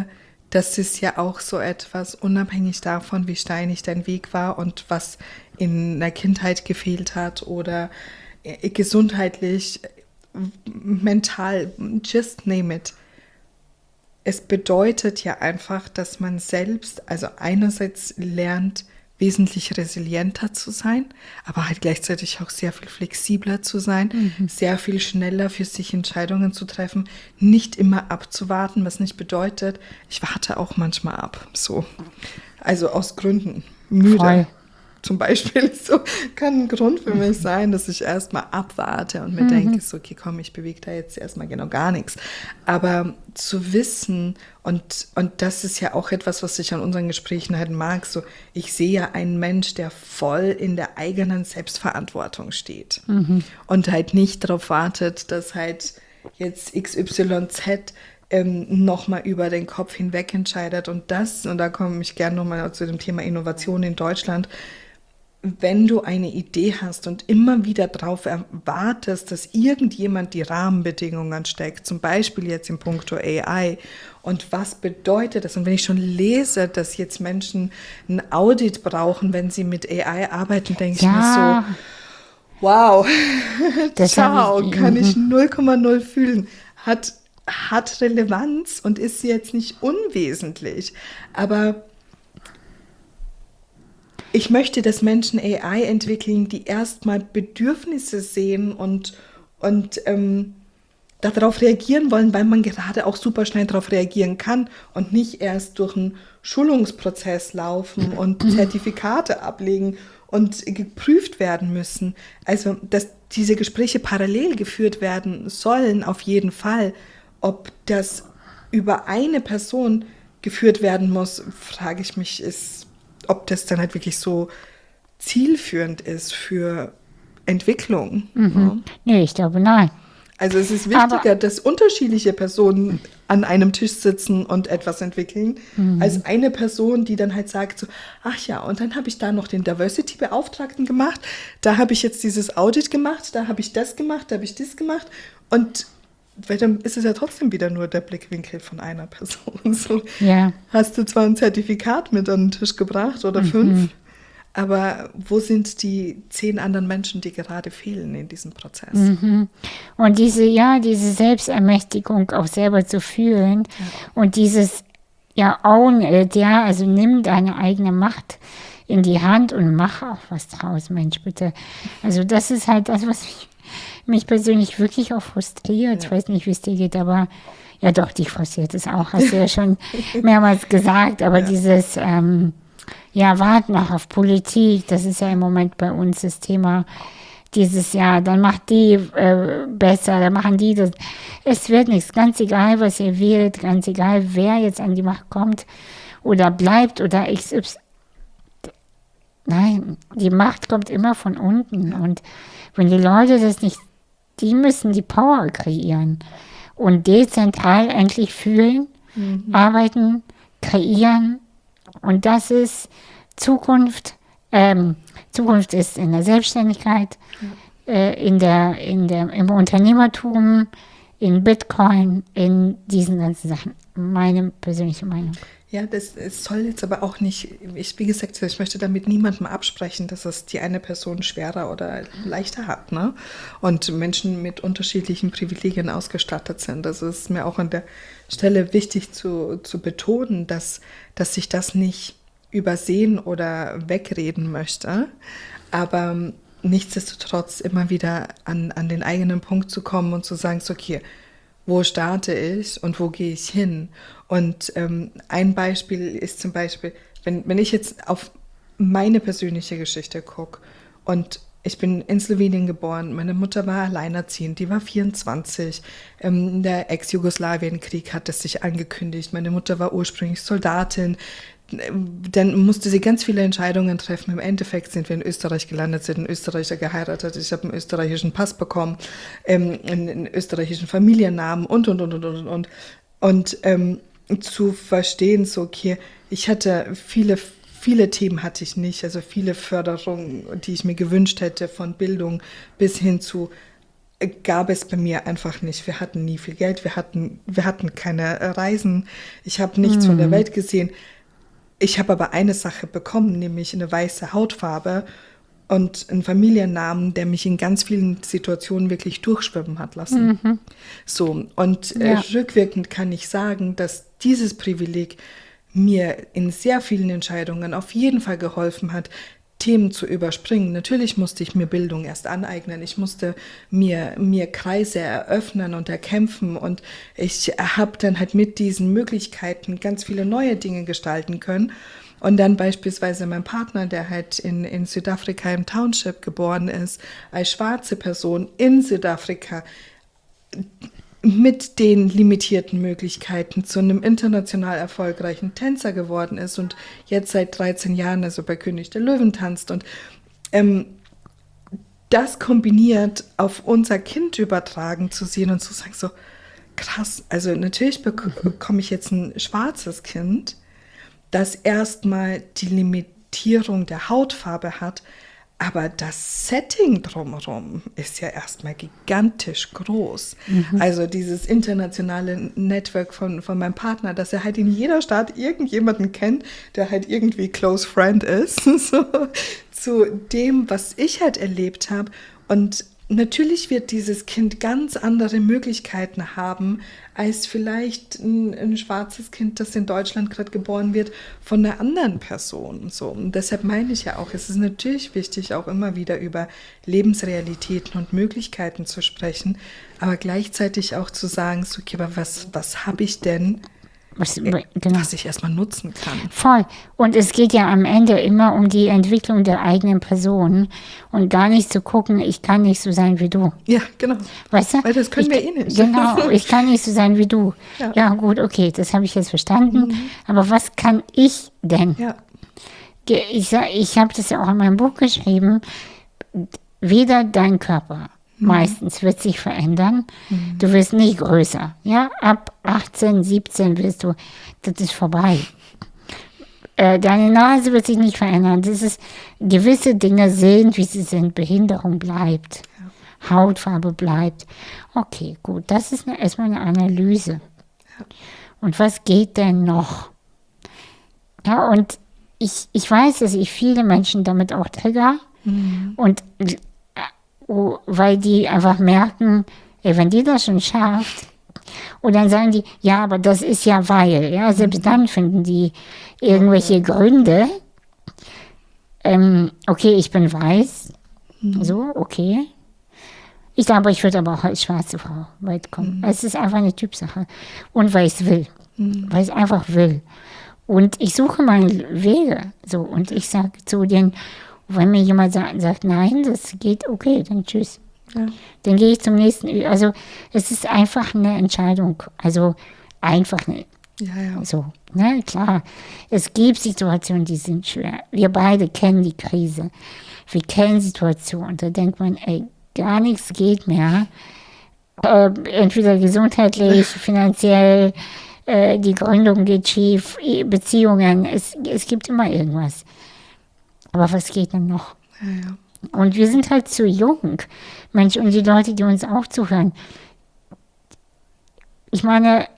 S2: das ist ja auch so etwas, unabhängig davon, wie steinig dein Weg war und was in der Kindheit gefehlt hat oder äh, gesundheitlich, mental, just name it. Es bedeutet ja einfach, dass man selbst, also einerseits lernt, wesentlich resilienter zu sein, aber halt gleichzeitig auch sehr viel flexibler zu sein, mhm. sehr viel schneller für sich Entscheidungen zu treffen, nicht immer abzuwarten, was nicht bedeutet, ich warte auch manchmal ab, so. Also aus Gründen, müde. Voll. Zum Beispiel so kann ein Grund für mich sein, dass ich erstmal abwarte und mir mhm. denke, so, okay, komm, ich bewege da jetzt erstmal genau gar nichts. Aber zu wissen, und, und das ist ja auch etwas, was ich an unseren Gesprächen halt mag, so, ich sehe ja einen Mensch, der voll in der eigenen Selbstverantwortung steht mhm. und halt nicht darauf wartet, dass halt jetzt X Y Z Ähm, nochmal über den Kopf hinweg entscheidet. Und das, und da komme ich gerne nochmal zu dem Thema Innovation in Deutschland, wenn du eine Idee hast und immer wieder darauf erwartest, dass irgendjemand die Rahmenbedingungen steckt, zum Beispiel jetzt in puncto A I, und was bedeutet das? Und wenn ich schon lese, dass jetzt Menschen ein Audit brauchen, wenn sie mit A I arbeiten, denke ja. ich mir so, wow, ciao, ich, kann ich null Komma null fühlen. Hat hat Relevanz und ist jetzt nicht unwesentlich. Aber ich möchte, dass Menschen A I entwickeln, die erstmal Bedürfnisse sehen und, und ähm, darauf reagieren wollen, weil man gerade auch super schnell darauf reagieren kann und nicht erst durch einen Schulungsprozess laufen und Zertifikate ablegen und geprüft werden müssen. Also, dass diese Gespräche parallel geführt werden sollen, auf jeden Fall. Ob das über eine Person geführt werden muss, frage ich mich, ist, ob das dann halt wirklich so zielführend ist für Entwicklung.
S1: Mhm. Ja. Nee, ich glaube, nein.
S2: Also es ist wichtiger, Aber, dass unterschiedliche Personen an einem Tisch sitzen und etwas entwickeln, mhm. als eine Person, die dann halt sagt so, ach ja, und dann habe ich da noch den Diversity-Beauftragten gemacht, da habe ich jetzt dieses Audit gemacht, da habe ich das gemacht, da habe ich das gemacht und weil dann ist es ja trotzdem wieder nur der Blickwinkel von einer Person. So, ja. Hast du zwar ein Zertifikat mit an den Tisch gebracht oder mhm. fünf, aber wo sind die zehn anderen Menschen, die gerade fehlen in diesem Prozess?
S1: Mhm. Und diese, ja, diese Selbstermächtigung auch selber zu fühlen ja. und dieses, ja, own it, ja, also nimm deine eigene Macht in die Hand und mach auch was draus, Mensch, bitte. Also das ist halt das, was ich mich persönlich wirklich auch frustriert. Ja. Ich weiß nicht, wie es dir geht, aber ja doch, dich frustriert es auch, hast du ja schon mehrmals gesagt, aber ja. dieses, ähm, ja, warten auch auf Politik, das ist ja im Moment bei uns das Thema, dieses Jahr, dann macht die äh, besser, dann machen die das. Es wird nichts, ganz egal, was ihr wählt, ganz egal, wer jetzt an die Macht kommt oder bleibt oder X Y. Nein, die Macht kommt immer von unten und wenn die Leute das nicht, die müssen die Power kreieren und dezentral endlich fühlen, mhm. arbeiten, kreieren und das ist Zukunft. Ähm, Zukunft ist in der Selbstständigkeit, ja. äh, in der, in der, im Unternehmertum, in Bitcoin, in diesen ganzen Sachen. Meine persönliche Meinung.
S2: Ja, das es soll jetzt aber auch nicht, ich, wie gesagt, ich möchte damit niemandem absprechen, dass es die eine Person schwerer oder leichter hat, ne? Und Menschen mit unterschiedlichen Privilegien ausgestattet sind. Das ist mir auch an der Stelle wichtig zu, zu betonen, dass, dass ich das nicht übersehen oder wegreden möchte. Aber nichtsdestotrotz immer wieder an, an den eigenen Punkt zu kommen und zu sagen, so, okay, wo starte ich und wo gehe ich hin? Und ähm, ein Beispiel ist zum Beispiel, wenn, wenn ich jetzt auf meine persönliche Geschichte gucke und ich bin in Slowenien geboren, meine Mutter war alleinerziehend, die war vierundzwanzig, ähm, der Ex-Jugoslawien-Krieg hat es sich angekündigt, meine Mutter war ursprünglich Soldatin, dann musste sie ganz viele Entscheidungen treffen. Im Endeffekt sind wir in Österreich gelandet, sind einen Österreicher geheiratet. Ich habe einen österreichischen Pass bekommen, ähm, einen, einen österreichischen Familiennamen und, und, und, und, und, und. Und ähm, zu verstehen, so, okay, ich hatte viele, viele Themen hatte ich nicht, also viele Förderungen, die ich mir gewünscht hätte, von Bildung bis hin zu gab es bei mir einfach nicht. Wir hatten nie viel Geld, wir hatten, wir hatten keine Reisen. Ich habe nichts hm. von der Welt gesehen. Ich habe aber eine Sache bekommen, nämlich eine weiße Hautfarbe und einen Familiennamen, der mich in ganz vielen Situationen wirklich durchschwimmen hat lassen. Mhm. So, und ja. äh, rückwirkend kann ich sagen, dass dieses Privileg mir in sehr vielen Entscheidungen auf jeden Fall geholfen hat, Themen zu überspringen. Natürlich musste ich mir Bildung erst aneignen. Ich musste mir, mir Kreise eröffnen und erkämpfen. Und ich habe dann halt mit diesen Möglichkeiten ganz viele neue Dinge gestalten können. Und dann beispielsweise mein Partner, der halt in, in Südafrika im Township geboren ist, als schwarze Person in Südafrika, mit den limitierten Möglichkeiten zu einem international erfolgreichen Tänzer geworden ist und jetzt seit dreizehn Jahren also bei König der Löwen tanzt. Und ähm, das kombiniert auf unser Kind übertragen zu sehen und zu sagen, so krass, also natürlich bekomme ich jetzt ein schwarzes Kind, das erstmal die Limitierung der Hautfarbe hat, aber das Setting drumherum ist ja erstmal gigantisch groß. Mhm. Also dieses internationale Network von, von meinem Partner, dass er halt in jeder Stadt irgendjemanden kennt, der halt irgendwie close friend ist, so, zu dem, was ich halt erlebt habe. Und natürlich wird dieses Kind ganz andere Möglichkeiten haben, als vielleicht ein, ein schwarzes Kind, das in Deutschland gerade geboren wird, von einer anderen Person. So. Und deshalb meine ich ja auch, es ist natürlich wichtig, auch immer wieder über Lebensrealitäten und Möglichkeiten zu sprechen, aber gleichzeitig auch zu sagen, so, okay, aber was, was habe ich denn, Was, genau. was ich erstmal nutzen kann.
S1: Voll. Und es geht ja am Ende immer um die Entwicklung der eigenen Person und gar nicht zu gucken, ich kann nicht so sein wie du.
S2: Ja, genau.
S1: Weißt du?
S2: Weil das können
S1: ich,
S2: wir eh nicht.
S1: Genau, ich kann nicht so sein wie du. Ja, ja gut, okay, das habe ich jetzt verstanden. Mhm. Aber was kann ich denn?
S2: Ja.
S1: Ich, ich habe das ja auch in meinem Buch geschrieben. Weder dein Körper meistens wird sich verändern. Mhm. Du wirst nicht größer. Ja, ab achtzehn, siebzehn wirst du, das ist vorbei. Äh, deine Nase wird sich nicht verändern. Das ist, gewisse Dinge sind, wie sie sind. Behinderung bleibt. Ja. Hautfarbe bleibt. Okay, gut. Das ist eine, erstmal eine Analyse. Ja. Und was geht denn noch? Ja, und ich, ich weiß, dass ich viele Menschen damit auch trigger. Mhm. Und Oh, weil die einfach merken, ey, wenn die das schon schafft, und dann sagen die, ja, aber das ist ja weil, ja, selbst dann finden die irgendwelche Gründe. Ähm, okay, ich bin weiß, mhm. so, okay. Ich glaube, ich würde aber auch als schwarze Frau weit kommen. Mhm. Es ist einfach eine Typsache. Und weil ich es will, mhm. weil ich es einfach will. Und ich suche meine Wege, so, und ich sage zu den, wenn mir jemand sagt, sagt, nein, das geht, okay, dann tschüss. Ja. Dann gehe ich zum nächsten. Also es ist einfach eine Entscheidung. Also einfach eine.
S2: Ja, ja.
S1: So, ne, klar. Es gibt Situationen, die sind schwer. Wir beide kennen die Krise. Wir kennen Situationen. Da denkt man, ey, gar nichts geht mehr. Äh, entweder gesundheitlich, finanziell, äh, die Gründung geht schief, Beziehungen. Es, es gibt immer irgendwas. Aber was geht denn noch?
S2: Ja, ja.
S1: Und wir sind halt zu jung. Mensch, und die Leute, die uns auch zuhören. Ich meine,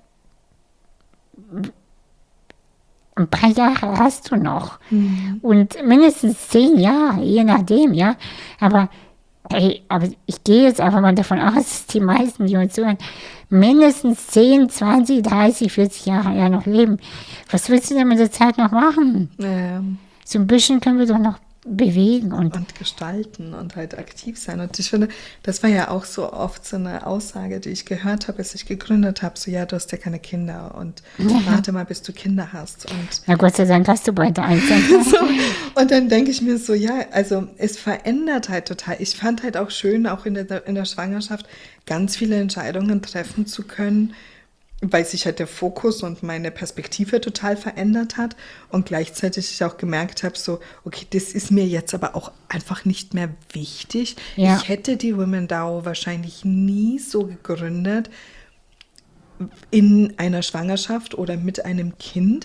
S1: ein paar Jahre hast du noch. Mhm. Und mindestens zehn Jahre, je nachdem, ja. Aber, hey, aber ich gehe jetzt einfach mal davon aus, dass die meisten, die uns zuhören, mindestens zehn, zwanzig, dreißig, vierzig Jahre ja noch leben. Was willst du denn mit der Zeit noch machen?
S2: Ja, ja.
S1: So ein bisschen können wir doch noch bewegen. Und,
S2: und gestalten und halt aktiv sein. Und ich finde, das war ja auch so oft so eine Aussage, die ich gehört habe, als ich gegründet habe, so, ja, du hast ja keine Kinder und ja. warte mal, bis du Kinder hast. Und
S1: na Gott sei Dank hast du bald eins.
S2: so, und dann denke ich mir so, ja, also es verändert halt total. Ich fand halt auch schön, auch in der, in der Schwangerschaft, ganz viele Entscheidungen treffen zu können, weil sich halt der Fokus und meine Perspektive total verändert hat und gleichzeitig ich auch gemerkt habe, so, okay, das ist mir jetzt aber auch einfach nicht mehr wichtig. Ja. Ich hätte die Women D A O wahrscheinlich nie so gegründet in einer Schwangerschaft oder mit einem Kind,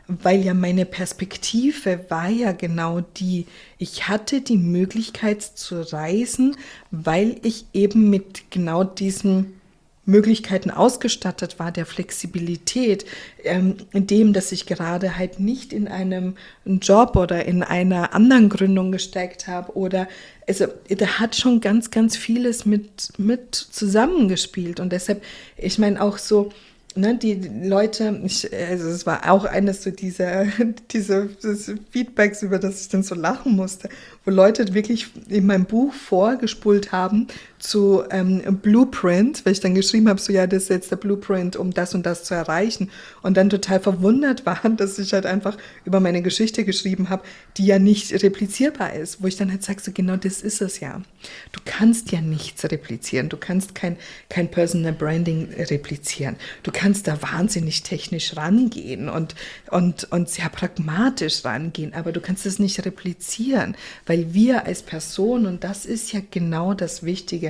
S2: weil ja meine Perspektive war ja genau die, ich hatte die Möglichkeit zu reisen, weil ich eben mit genau diesen Möglichkeiten ausgestattet war, der Flexibilität, ähm, in dem, dass ich gerade halt nicht in einem Job oder in einer anderen Gründung gesteckt habe oder, also da hat schon ganz, ganz vieles mit, mit zusammengespielt und deshalb, ich meine auch so, ne, die Leute, ich, also es war auch eines so dieser, diese, diese Feedbacks, über das ich dann so lachen musste, wo Leute wirklich in meinem Buch vorgespult haben zu ähm, Blueprint, weil ich dann geschrieben habe, so ja, das ist jetzt der Blueprint, um das und das zu erreichen und dann total verwundert waren, dass ich halt einfach über meine Geschichte geschrieben habe, die ja nicht replizierbar ist, wo ich dann halt sage, so genau das ist es ja. Du kannst ja nichts replizieren, du kannst kein, kein Personal Branding replizieren, du kannst da wahnsinnig technisch rangehen und, und, und sehr pragmatisch rangehen, aber du kannst es nicht replizieren, weil wir als Person, und das ist ja genau das Wichtige,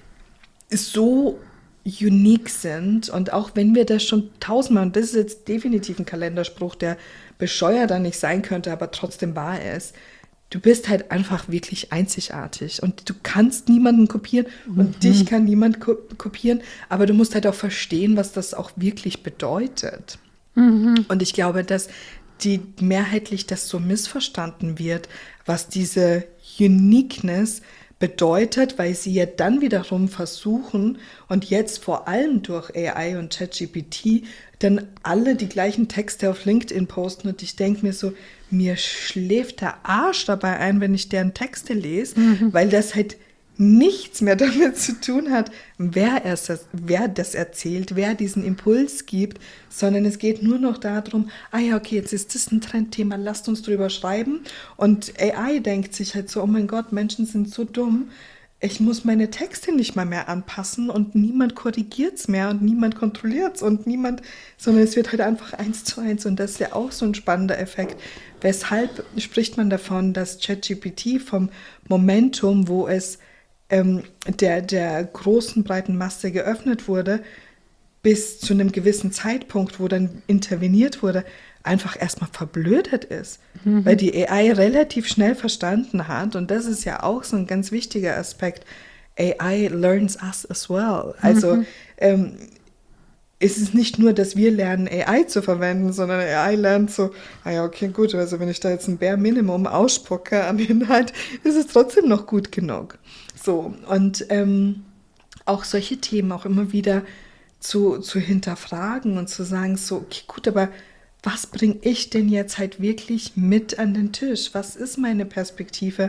S2: so unique sind und auch wenn wir das schon tausendmal, und das ist jetzt definitiv ein Kalenderspruch, der bescheuerter nicht sein könnte, aber trotzdem wahr ist, du bist halt einfach wirklich einzigartig und du kannst niemanden kopieren und mhm. dich kann niemand ko- kopieren, aber du musst halt auch verstehen, was das auch wirklich bedeutet. Mhm. Und ich glaube, dass die mehrheitlich das so missverstanden wird, was diese Uniqueness bedeutet, weil sie ja dann wiederum versuchen und jetzt vor allem durch A I und ChatGPT dann alle die gleichen Texte auf LinkedIn posten und ich denke mir so, mir schläft der Arsch dabei ein, wenn ich deren Texte lese, mhm. weil das halt nichts mehr damit zu tun hat, wer, es, wer das erzählt, wer diesen Impuls gibt, sondern es geht nur noch darum, ah ja, okay, jetzt ist das ein Trendthema, lasst uns drüber schreiben und A I denkt sich halt so, oh mein Gott, Menschen sind so dumm, ich muss meine Texte nicht mal mehr anpassen und niemand korrigiert es mehr und niemand kontrolliert es und niemand, sondern es wird halt einfach eins zu eins und das ist ja auch so ein spannender Effekt. Weshalb spricht man davon, dass ChatGPT vom Momentum, wo es ähm, der, der großen, breiten Masse geöffnet wurde, bis zu einem gewissen Zeitpunkt, wo dann interveniert wurde, einfach erstmal verblödet ist, mhm. weil die A I relativ schnell verstanden hat und das ist ja auch so ein ganz wichtiger Aspekt, A I learns us as well. Also mhm. ähm, es ist nicht nur, dass wir lernen, A I zu verwenden, sondern A I lernt so, ah ja, okay, gut, also wenn ich da jetzt ein Bare Minimum ausspucke an Inhalt, ist es trotzdem noch gut genug. So, und ähm, auch solche Themen auch immer wieder zu, zu hinterfragen und zu sagen, so, okay, gut, aber was bringe ich denn jetzt halt wirklich mit an den Tisch? Was ist meine Perspektive?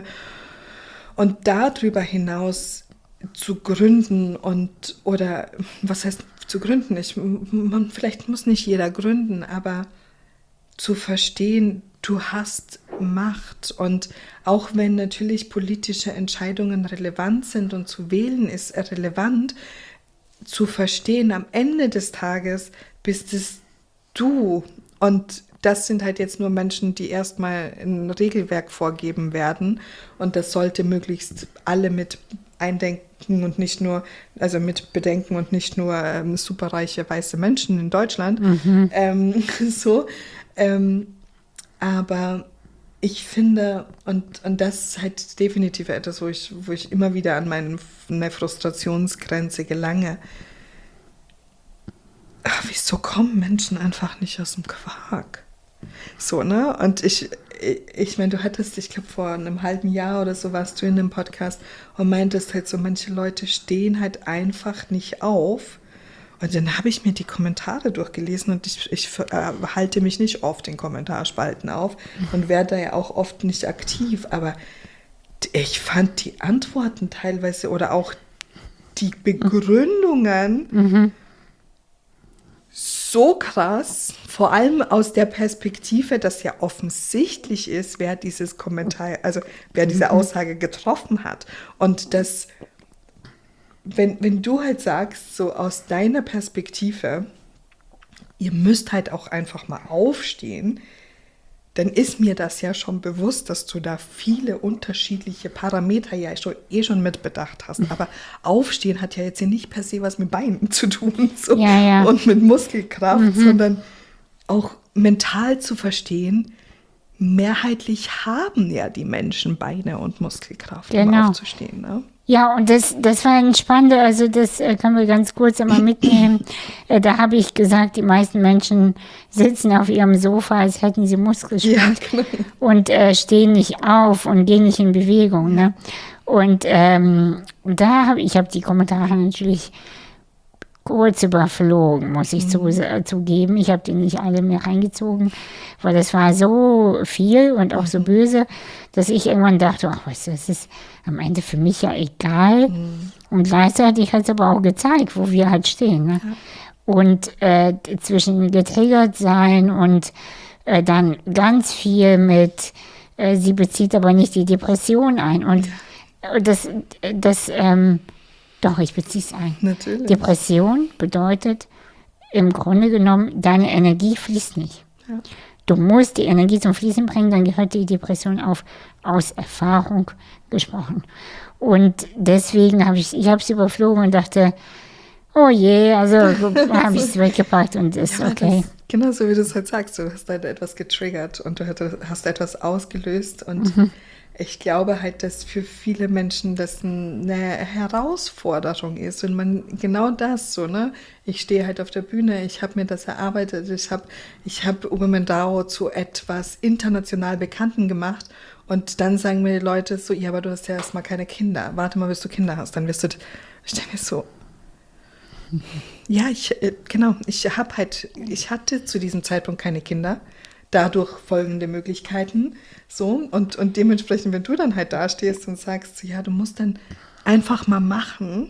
S2: Und darüber hinaus zu gründen und, oder was heißt zu gründen? Ich, man, vielleicht muss nicht jeder gründen, aber zu verstehen, du hast Macht und auch wenn natürlich politische Entscheidungen relevant sind und zu wählen ist relevant, zu verstehen, am Ende des Tages bist es du und das sind halt jetzt nur Menschen, die erstmal ein Regelwerk vorgeben werden und das sollte möglichst alle mit eindenken und nicht nur, also mit bedenken und nicht nur ähm, superreiche weiße Menschen in Deutschland. Mhm. Ähm, so, ähm, aber ich finde, und, und das ist halt definitiv etwas, wo ich, wo ich immer wieder an meine, meine Frustrationsgrenze gelange. Ach, wieso kommen Menschen einfach nicht aus dem Quark? So, ne? Und ich, ich, ich meine, du hattest, ich glaube, vor einem halben Jahr oder so warst du in einem Podcast und meintest halt so, manche Leute stehen halt einfach nicht auf. Und dann habe ich mir die Kommentare durchgelesen und ich, ich äh, halte mich nicht oft in Kommentarspalten auf und werde da ja auch oft nicht aktiv. Aber ich fand die Antworten teilweise oder auch die Begründungen mhm. so krass, vor allem aus der Perspektive, dass ja offensichtlich ist, wer dieses Kommentar, also wer diese Aussage getroffen hat. Und das, wenn, wenn du halt sagst, so aus deiner Perspektive, ihr müsst halt auch einfach mal aufstehen, dann ist mir das ja schon bewusst, dass du da viele unterschiedliche Parameter ja schon, eh schon mitbedacht hast. Aber Aufstehen hat ja jetzt hier nicht per se was mit Beinen zu tun so,
S1: ja, ja.
S2: und mit Muskelkraft, mhm. sondern auch mental zu verstehen, mehrheitlich haben ja die Menschen Beine und Muskelkraft, um
S1: Genau.
S2: aufzustehen. Ne?
S1: Ja, und das, das war ein spannender, also das äh, können wir ganz kurz einmal mitnehmen. äh, da habe ich gesagt, die meisten Menschen sitzen auf ihrem Sofa, als hätten sie Muskelschwund
S2: Ja, genau.
S1: und äh, stehen nicht auf und gehen nicht in Bewegung. Ne? Und ähm, da habe ich habe die Kommentare natürlich kurz überflogen, muss ich zu, äh, zugeben. Ich habe die nicht alle mehr reingezogen, weil das war so viel und auch so böse, dass ich irgendwann dachte, ach, weißt du, das ist am Ende für mich ja egal. Und gleichzeitig hat es aber auch gezeigt, wo wir halt stehen. Ne? Und äh, zwischen getriggert sein und äh, dann ganz viel mit, äh, sie bezieht aber nicht die Depression ein. Und äh, das, das ähm, doch, ich beziehe es ein.
S2: Natürlich.
S1: Depression bedeutet im Grunde genommen, deine Energie fließt nicht.
S2: Ja.
S1: Du musst die Energie zum Fließen bringen, dann gehört die Depression auf, aus Erfahrung gesprochen. Und deswegen habe ich, ich habe es überflogen und dachte, oh je, also habe ich es weggepackt und ist
S2: Ja,
S1: okay.
S2: das, genau so wie du es halt sagst, du hast halt etwas getriggert und du hattest, hast etwas ausgelöst und
S1: Mhm.
S2: ich glaube halt, dass für viele Menschen das eine Herausforderung ist und man genau das so, ne? Ich stehe halt auf der Bühne, ich habe mir das erarbeitet, ich habe ich hab Women D A O zu etwas international Bekannten gemacht und dann sagen mir die Leute so, ja, aber du hast ja erstmal keine Kinder, warte mal, bis du Kinder hast, dann wirst du, ich denke mir so, ja, ich, äh, genau, ich habe halt, ich hatte zu diesem Zeitpunkt keine Kinder, dadurch folgende Möglichkeiten, so, und, und dementsprechend, wenn du dann halt da stehst und sagst, ja, du musst dann einfach mal machen,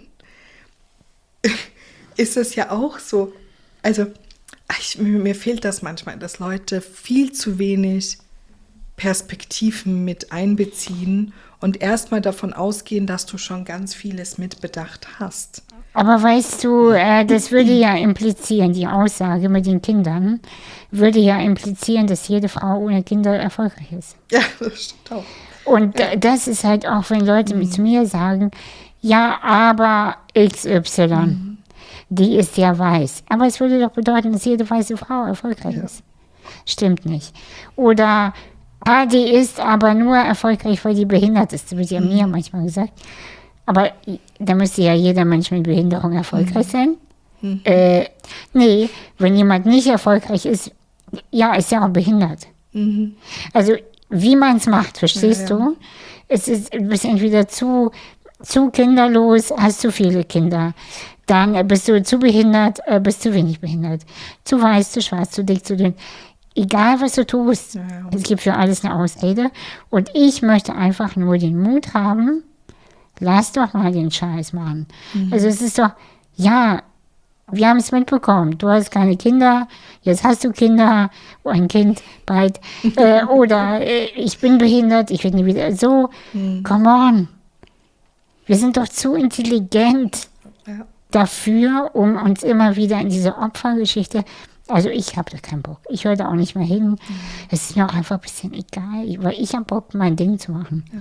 S2: ist es ja auch so, also, ich, mir, mir fehlt das manchmal, dass Leute viel zu wenig Perspektiven mit einbeziehen und erstmal davon ausgehen, dass du schon ganz vieles mitbedacht hast.
S1: Aber weißt du, äh, das würde ja implizieren, die Aussage mit den Kindern, würde ja implizieren, dass jede Frau ohne Kinder erfolgreich ist.
S2: Ja, das stimmt auch.
S1: Und äh, das ist halt auch, wenn Leute mit mir sagen, ja, aber X Y, die ist ja weiß. Aber es würde doch bedeuten, dass jede weiße Frau erfolgreich
S2: Ja.
S1: ist. Stimmt nicht. Oder, ah, die ist aber nur erfolgreich, weil die behindert ist. Das wird ja mir manchmal gesagt. Aber da müsste ja jeder Mensch mit Behinderung erfolgreich sein. Äh, nee, wenn jemand nicht erfolgreich ist, ja, ist ja auch behindert. Also wie man es macht, verstehst
S2: Ja, ja.
S1: du? Es ist, du bist entweder zu, zu kinderlos, hast zu viele Kinder. Dann äh, bist du zu behindert, äh, bist zu wenig behindert. Zu weiß, zu schwarz, zu dick, zu dünn. Egal, was du tust,
S2: Ja, ja.
S1: es gibt für alles eine Ausrede. Und ich möchte einfach nur den Mut haben, lass doch mal den Scheiß machen. Also es ist doch, ja, wir haben es mitbekommen. Du hast keine Kinder, jetzt hast du Kinder, oh, ein Kind bald. äh, oder äh, ich bin behindert, ich werde nie wieder. So, come on. Wir sind doch zu intelligent
S2: Ja.
S1: dafür, um uns immer wieder in diese Opfergeschichte. Also ich habe da keinen Bock. Ich höre da auch nicht mehr hin. Es ist mir auch einfach ein bisschen egal, weil ich habe Bock, mein Ding zu machen.
S2: Ja.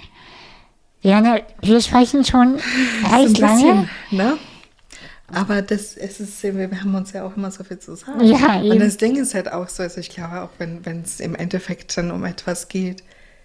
S1: Jana, wir sprechen schon
S2: So ein
S1: recht lange.
S2: bisschen, ne? Aber das, es ist, wir haben uns ja auch immer so viel zu sagen.
S1: Ja,
S2: Und
S1: eben.
S2: das Ding ist halt auch so, also ich glaube auch, wenn wenn es im Endeffekt dann um etwas geht,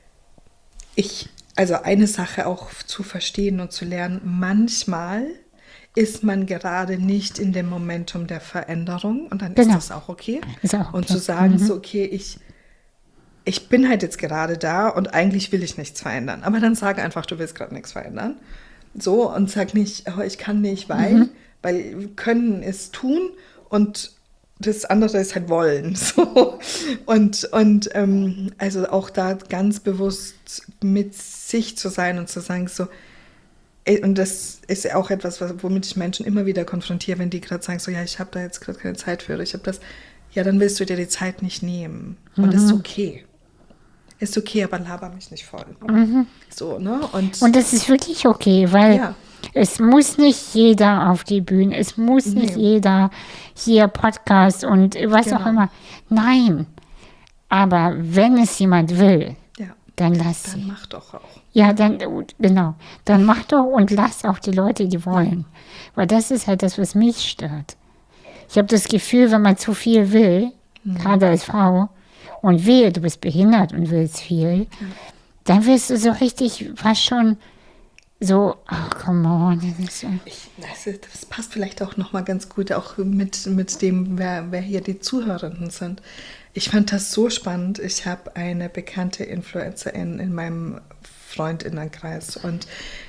S2: ich, also eine Sache auch zu verstehen und zu lernen, manchmal ist man gerade nicht in dem Momentum der Veränderung und dann
S1: Genau.
S2: ist das auch okay.
S1: Ist auch
S2: Und
S1: okay.
S2: zu sagen, so, okay, ich, ich bin halt jetzt gerade da und eigentlich will ich nichts verändern. Aber dann sag einfach, du willst gerade nichts verändern. So, und sag nicht, oh, ich kann nicht, weil, weil können ist tun und das andere ist halt wollen. So. Und, und ähm, also auch da ganz bewusst mit sich zu sein und zu sagen, so, ey, und das ist ja auch etwas, was- womit ich Menschen immer wieder konfrontiere, wenn die gerade sagen, so, ja, ich habe da jetzt gerade keine Zeit für, oder ich habe das, ja, dann willst du dir die Zeit nicht nehmen. Und das ist okay. Ist okay, aber laber mich nicht voll. So, ne? Und,
S1: Und das ist wirklich okay, weil
S2: Ja.
S1: es muss nicht jeder auf die Bühne, es muss nicht
S2: Nee.
S1: jeder hier Podcast und was auch
S2: Genau.
S1: immer. Nein, aber wenn es jemand will,
S2: ja,
S1: dann lass
S2: dann
S1: sie.
S2: mach doch auch.
S1: Ja, dann, genau, dann mach doch und lass auch die Leute, die wollen. Weil das ist halt das, was mich stört. Ich habe das Gefühl, wenn man zu viel will, gerade als Frau, und wehe, du bist behindert und willst viel, dann wirst du so richtig fast schon so, ach, come on. Das ist so.
S2: Ich, also das passt vielleicht auch nochmal ganz gut, auch mit, mit dem, wer, wer hier die Zuhörenden sind. Ich fand das so spannend. Ich habe eine bekannte Influencerin in meinem Freundinnenkreis und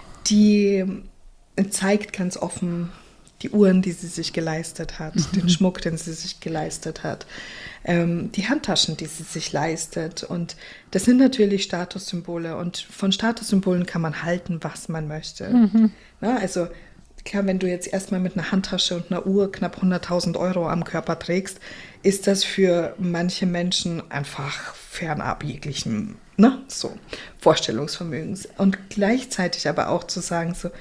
S2: die zeigt ganz offen die Uhren, die sie sich geleistet hat, mhm. den Schmuck, den sie sich geleistet hat, ähm, die Handtaschen, die sie sich leistet. Und das sind natürlich Statussymbole. Und von Statussymbolen kann man halten, was man möchte. Mhm. Na, also klar, wenn du jetzt erstmal mit einer Handtasche und einer Uhr knapp hunderttausend Euro am Körper trägst, ist das für manche Menschen einfach fernab jeglichem, ne, so Vorstellungsvermögens. Und gleichzeitig aber auch zu sagen, so,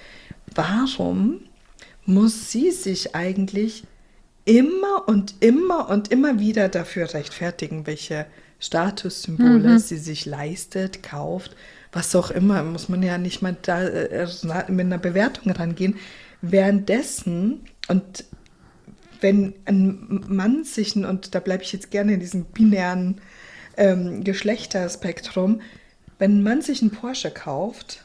S2: warum muss sie sich eigentlich immer und immer und immer wieder dafür rechtfertigen, welche Statussymbole mhm. sie sich leistet, kauft, was auch immer, muss man ja nicht mal da äh, mit einer Bewertung rangehen. Währenddessen, und wenn ein Mann sich, und da bleibe ich jetzt gerne in diesem binären ähm, Geschlechterspektrum, wenn ein Mann sich einen Porsche kauft,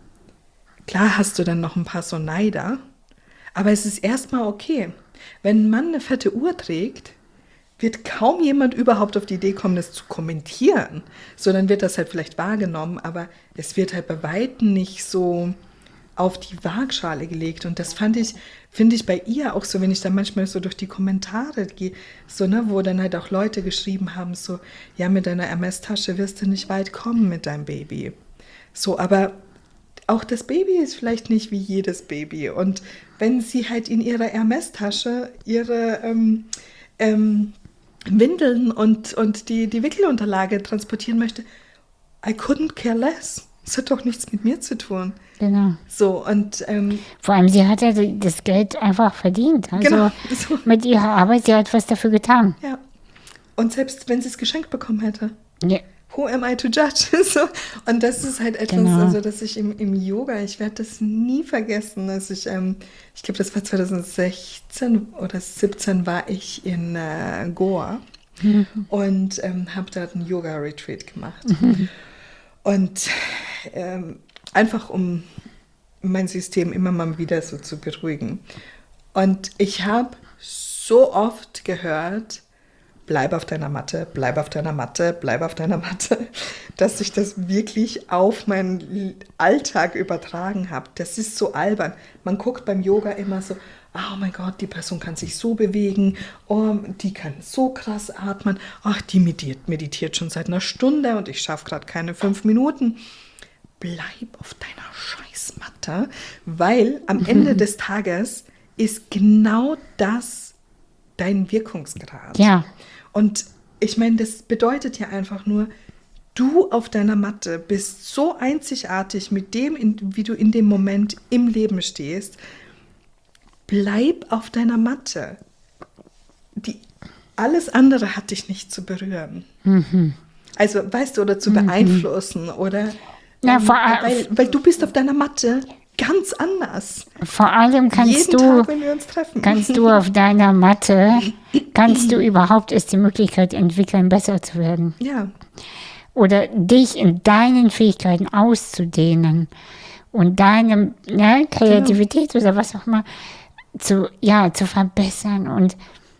S2: klar hast du dann noch ein paar so Neider, aber es ist erstmal okay. Wenn ein Mann eine fette Uhr trägt, wird kaum jemand überhaupt auf die Idee kommen, das zu kommentieren, sondern wird das halt vielleicht wahrgenommen, aber es wird halt bei Weitem nicht so auf die Waagschale gelegt. Und das fand ich, finde ich bei ihr auch so, wenn ich da manchmal so durch die Kommentare gehe, so, ne, wo dann halt auch Leute geschrieben haben, so, ja, mit deiner Hermes-Tasche wirst du nicht weit kommen mit deinem Baby. So, aber auch das Baby ist vielleicht nicht wie jedes Baby. Und wenn sie halt in ihrer Hermes-Tasche ihre ähm, ähm, Windeln und, und die, die Wickelunterlage transportieren möchte, I couldn't care less. Das hat doch nichts mit mir zu tun.
S1: Genau.
S2: So, und ähm,
S1: vor allem, sie hat ja das Geld einfach verdient. Also
S2: genau, so.
S1: Mit ihrer Arbeit, sie hat was dafür getan.
S2: Ja. Und selbst wenn sie es geschenkt bekommen hätte.
S1: Ja.
S2: Who am I to judge? So. Und das ist halt etwas, genau. also dass ich im, im Yoga, ich werde das nie vergessen, dass ich, ähm, ich glaube, das war zwanzig sechzehn oder siebzehn war ich in äh, Goa mhm. und ähm, habe dort einen Yoga-Retreat gemacht. Mhm. Und ähm, einfach, um mein System immer mal wieder so zu beruhigen. Und ich habe so oft gehört, bleib auf deiner Matte, bleib auf deiner Matte, bleib auf deiner Matte, dass ich das wirklich auf meinen Alltag übertragen habe. Das ist so albern. Man guckt beim Yoga immer so, oh mein Gott, die Person kann sich so bewegen, oh, die kann so krass atmen, ach, die meditiert, meditiert schon seit einer Stunde und ich schaffe gerade keine fünf Minuten. Bleib auf deiner Scheißmatte, weil am Ende des Tages ist genau das dein Wirkungsgrad.
S1: Ja.
S2: Und ich meine, das bedeutet ja einfach nur, du auf deiner Matte bist so einzigartig mit dem, wie du in dem Moment im Leben stehst. Bleib auf deiner Matte. Die, alles andere hat dich nicht zu berühren. Mhm. Also, weißt du, oder zu mhm. beeinflussen oder
S1: ja, vor
S2: weil, weil du bist auf deiner Matte ganz anders.
S1: Vor allem kannst
S2: Jeden
S1: du,
S2: Tag, wenn wir uns treffen.
S1: kannst du auf deiner Matte, kannst du überhaupt erst die Möglichkeit entwickeln, besser zu werden.
S2: Ja.
S1: Oder dich in deinen Fähigkeiten auszudehnen und deine ne, Kreativität genau. oder was auch immer zu, ja, zu verbessern und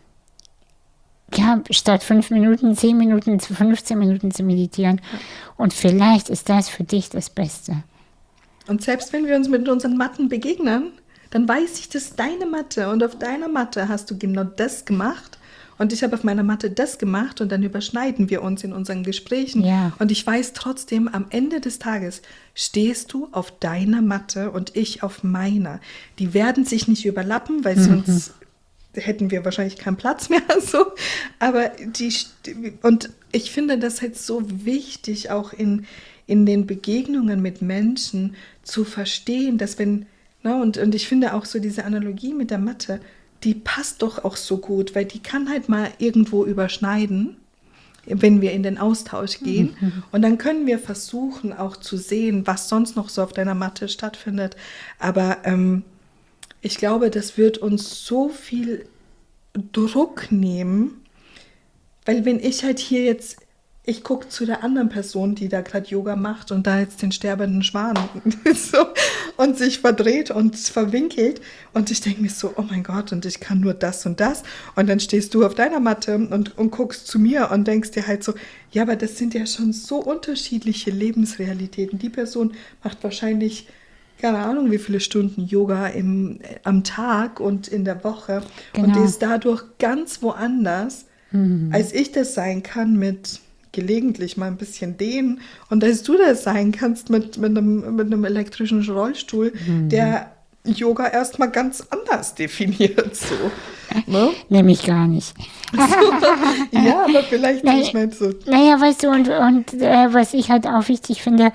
S1: ja, statt fünf Minuten, zehn Minuten, zu fünfzehn Minuten zu meditieren. Ja. Und vielleicht ist das für dich das Beste.
S2: Und selbst wenn wir uns mit unseren Matten begegnen, dann weiß ich, das ist deine Matte. Und auf deiner Matte hast du genau das gemacht. Und ich habe auf meiner Matte das gemacht. Und dann überschneiden wir uns in unseren Gesprächen.
S1: Ja.
S2: Und ich weiß trotzdem, am Ende des Tages stehst du auf deiner Matte und ich auf meiner. Die werden sich nicht überlappen, weil mhm. sonst hätten wir wahrscheinlich keinen Platz mehr. So. Aber die, und ich finde das halt so wichtig, auch in, in den Begegnungen mit Menschen zu verstehen, dass wenn, na, und, und ich finde auch so diese Analogie mit der Matte, die passt doch auch so gut, weil die kann halt mal irgendwo überschneiden, wenn wir in den Austausch gehen. Mhm. Und dann können wir versuchen auch zu sehen, was sonst noch so auf deiner Matte stattfindet. Aber ähm, ich glaube, das wird uns so viel Druck nehmen, Weil wenn ich halt hier jetzt, ich gucke zu der anderen Person, die da gerade Yoga macht und da jetzt den sterbenden Schwan so, und sich verdreht und verwinkelt und ich denke mir so, oh mein Gott, und ich kann nur das und das und dann stehst du auf deiner Matte und, und guckst zu mir und denkst dir halt so, ja, aber das sind ja schon so unterschiedliche Lebensrealitäten. Die Person macht wahrscheinlich keine Ahnung, wie viele Stunden Yoga im, am Tag und in der Woche
S1: Genau.
S2: und die ist dadurch ganz woanders, mhm. als ich das sein kann mit gelegentlich mal ein bisschen dehnen und als du das sein kannst mit, mit, einem, mit einem elektrischen Rollstuhl, mhm. der Yoga erstmal ganz anders definiert. So, ne?
S1: Nämlich gar nicht.
S2: So, ja, aber vielleicht,
S1: naja,
S2: ich meine so.
S1: Naja, weißt du, und, und äh, was ich halt auch wichtig finde,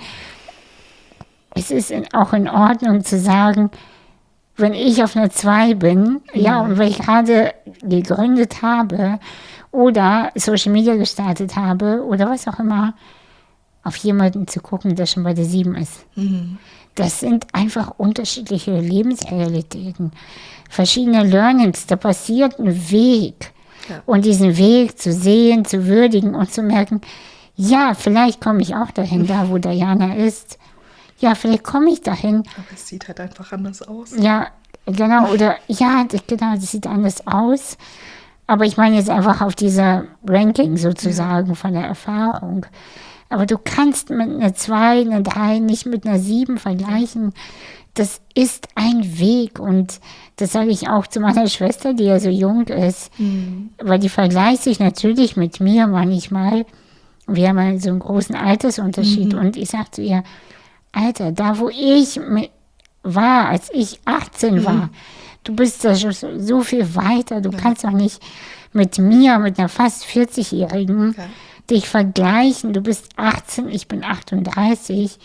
S1: es ist in, auch in Ordnung zu sagen, wenn ich auf einer zwei bin, mhm. ja, und wenn ich gerade gegründet habe oder Social Media gestartet habe oder was auch immer, auf jemanden zu gucken, der schon bei der sieben ist. Mhm. Das sind einfach unterschiedliche Lebensrealitäten, verschiedene Learnings, da passiert ein Weg. Ja. Und diesen Weg zu sehen, zu würdigen und zu merken, ja, vielleicht komme ich auch dahin, da wo Diana ist. Ja, vielleicht komme ich dahin.
S2: Aber es sieht halt einfach anders aus.
S1: Ja, genau. Oder ja, das, genau, das sieht anders aus. Aber ich meine jetzt einfach auf dieser Ranking sozusagen ja. von der Erfahrung. Aber du kannst mit einer zwei, einer drei nicht mit einer sieben vergleichen. Das ist ein Weg. Und das sage ich auch zu meiner Schwester, die ja so jung ist. Mhm. Weil die vergleicht sich natürlich mit mir manchmal. Wir haben halt so einen großen Altersunterschied. Mhm. Und ich sage zu ihr, Alter, da wo ich war, als ich achtzehn war, mhm. du bist da schon so, so viel weiter, du ja. kannst doch nicht mit mir, mit einer fast vierzig-Jährigen, okay. dich vergleichen. Du bist achtzehn, ich bin achtunddreißig.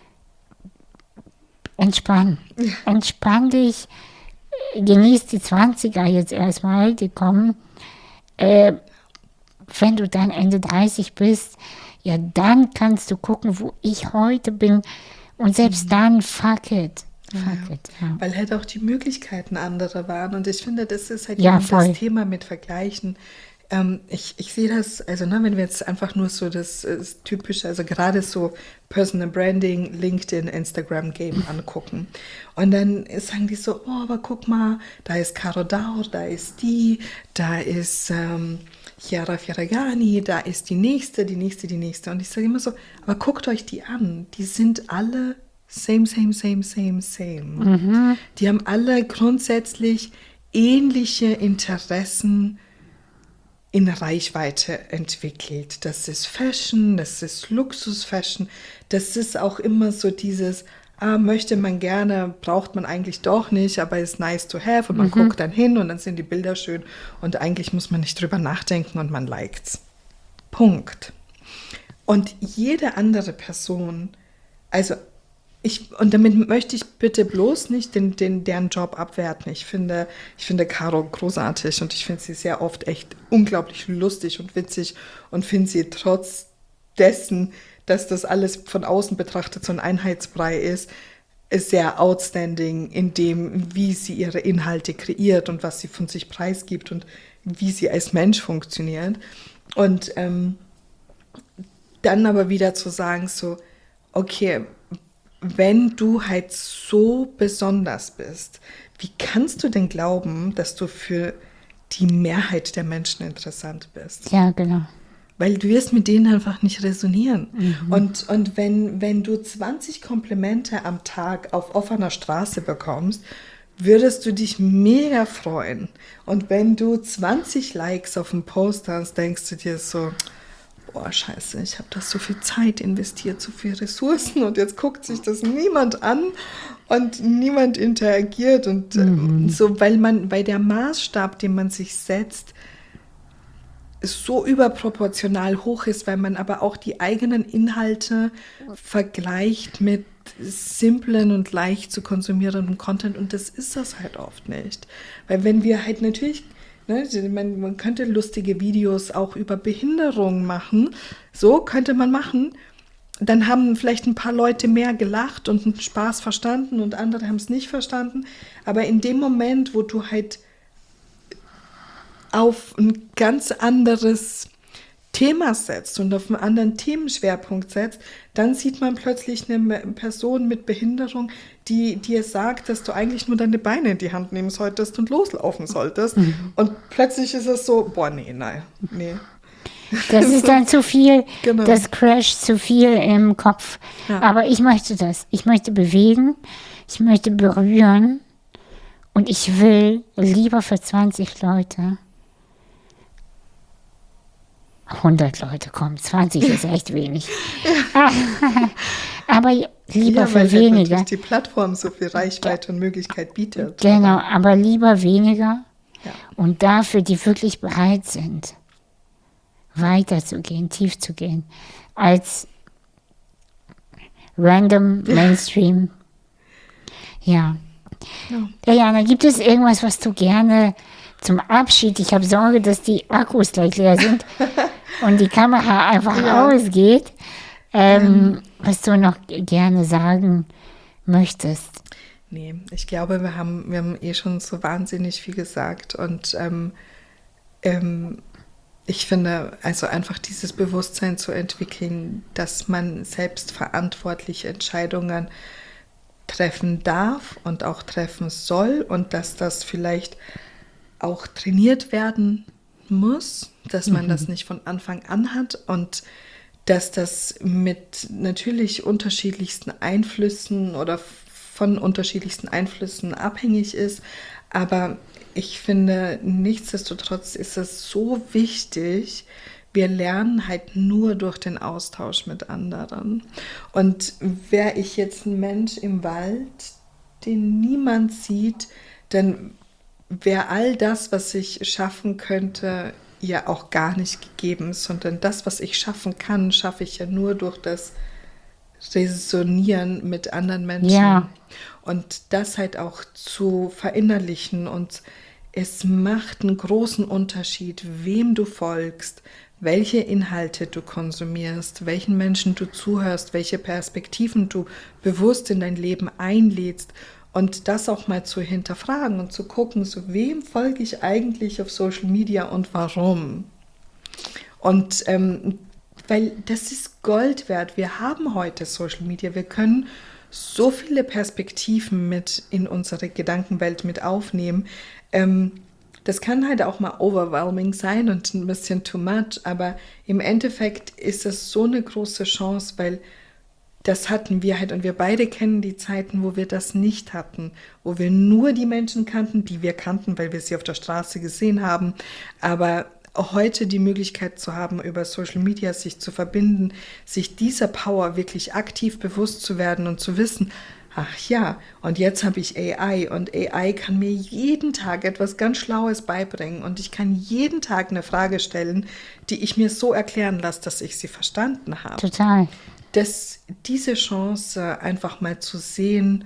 S1: Entspann. Ja. Entspann dich, genieß die zwanziger jetzt erstmal, die kommen. Äh, wenn du dann Ende dreißig bist, ja, dann kannst du gucken, wo ich heute bin. Und selbst mhm. dann, fuck it. Fuck
S2: ja.
S1: it ja.
S2: Weil halt auch die Möglichkeiten andere waren. Und ich finde, das ist halt
S1: ja,
S2: eben das Thema mit Vergleichen. Ähm, ich, ich sehe das, also ne, wenn wir jetzt einfach nur so das, das typische, also gerade so Personal Branding, LinkedIn, Instagram-Game angucken. Und dann sagen die so, oh, aber guck mal, da ist Caro Daur, da ist die, da ist ähm, Chiara Ferragani, da ist die nächste, die nächste, die nächste. Und ich sage immer so, aber guckt euch die an, die sind alle same, same, same, same, same. Mhm. Die haben alle grundsätzlich ähnliche Interessen in Reichweite entwickelt. Das ist Fashion, das ist Luxus-Fashion, das ist auch immer so dieses, ah, möchte man gerne, braucht man eigentlich doch nicht, aber ist nice to have und man mhm. guckt dann hin und dann sind die Bilder schön und eigentlich muss man nicht drüber nachdenken und man liked's. Punkt. Und jede andere Person, also ich, und damit möchte ich bitte bloß nicht den, den, deren Job abwerten. Ich finde, ich finde Caro großartig und ich finde sie sehr oft echt unglaublich lustig und witzig und finde sie trotz dessen, dass das alles von außen betrachtet so ein Einheitsbrei ist, ist sehr outstanding in dem, wie sie ihre Inhalte kreiert und was sie von sich preisgibt und wie sie als Mensch funktioniert. Und ähm, dann aber wieder zu sagen so, okay, wenn du halt so besonders bist, wie kannst du denn glauben, dass du für die Mehrheit der Menschen interessant bist?
S1: Ja, genau.
S2: Weil du wirst mit denen einfach nicht resonieren. Mhm. Und, und wenn, wenn du zwanzig Komplimente am Tag auf offener Straße bekommst, würdest du dich mega freuen. Und wenn du zwanzig Likes auf dem Post hast, denkst du dir so, boah, scheiße, ich habe da so viel Zeit investiert, so viele Ressourcen und jetzt guckt sich das niemand an und niemand interagiert und mhm. so, weil man, weil der Maßstab, den man sich setzt, so überproportional hoch ist, weil man aber auch die eigenen Inhalte vergleicht mit simplen und leicht zu konsumierenden Content und das ist das halt oft nicht. Weil wenn wir halt natürlich Ne, man, man könnte lustige Videos auch über Behinderung machen. So könnte man machen. Dann haben vielleicht ein paar Leute mehr gelacht und einen Spaß verstanden und andere haben es nicht verstanden. Aber in dem Moment, wo du halt auf ein ganz anderes Thema setzt und auf einen anderen Themenschwerpunkt setzt, dann sieht man plötzlich eine Person mit Behinderung, die dir sagt, dass du eigentlich nur deine Beine in die Hand nehmen solltest und loslaufen solltest. Mhm. Und plötzlich ist es so, boah, nee, nein, nee.
S1: Das ist dann zu viel,
S2: genau.
S1: Das crasht zu viel im Kopf. Ja. Aber ich möchte das. Ich möchte bewegen, ich möchte berühren und ich will lieber für zwanzig Leute hundert Leute kommen. zwanzig ist echt wenig. Ja. Aber lieber
S2: ja,
S1: für
S2: weil
S1: weniger.
S2: Halt die Plattform so viel Reichweite und Möglichkeit bietet.
S1: Genau, aber, aber lieber weniger
S2: ja.
S1: und dafür, die wirklich bereit sind, weiterzugehen, tief zu gehen, als random Mainstream. Ja. ja. Diana, gibt es irgendwas, was du gerne zum Abschied, ich habe Sorge, dass die Akkus gleich leer sind und die Kamera einfach ja. ausgeht, ähm, ähm. was du noch gerne sagen möchtest?
S2: Nee, ich glaube, wir haben, wir haben eh schon so wahnsinnig viel gesagt und ähm, ähm, ich finde, also einfach dieses Bewusstsein zu entwickeln, dass man selbstverantwortliche Entscheidungen treffen darf und auch treffen soll und dass das vielleicht auch trainiert werden muss, dass man mhm. das nicht von Anfang an hat und dass das mit natürlich unterschiedlichsten Einflüssen oder von unterschiedlichsten Einflüssen abhängig ist. Aber ich finde, nichtsdestotrotz ist es so wichtig, wir lernen halt nur durch den Austausch mit anderen. Und wäre ich jetzt ein Mensch im Wald, den niemand sieht, dann wäre all das, was ich schaffen könnte, ja auch gar nicht gegeben, sondern das, was ich schaffen kann, schaffe ich ja nur durch das Resonieren mit anderen Menschen.
S1: Ja.
S2: Und das halt auch zu verinnerlichen. Und es macht einen großen Unterschied, wem du folgst, welche Inhalte du konsumierst, welchen Menschen du zuhörst, welche Perspektiven du bewusst in dein Leben einlädst. Und das auch mal zu hinterfragen und zu gucken, so wem folge ich eigentlich auf Social Media und warum? Und ähm, weil das ist Gold wert. Wir haben heute Social Media. Wir können so viele Perspektiven mit in unsere Gedankenwelt mit aufnehmen. Ähm, das kann halt auch mal overwhelming sein und ein bisschen too much, aber im Endeffekt ist es so eine große Chance, weil das hatten wir halt und wir beide kennen die Zeiten, wo wir das nicht hatten, wo wir nur die Menschen kannten, die wir kannten, weil wir sie auf der Straße gesehen haben, aber heute die Möglichkeit zu haben, über Social Media sich zu verbinden, sich dieser Power wirklich aktiv bewusst zu werden und zu wissen, ach ja, und jetzt habe ich A I und A I kann mir jeden Tag etwas ganz Schlaues beibringen und ich kann jeden Tag eine Frage stellen, die ich mir so erklären lasse, dass ich sie verstanden habe.
S1: Total.
S2: Das, diese Chance einfach mal zu sehen,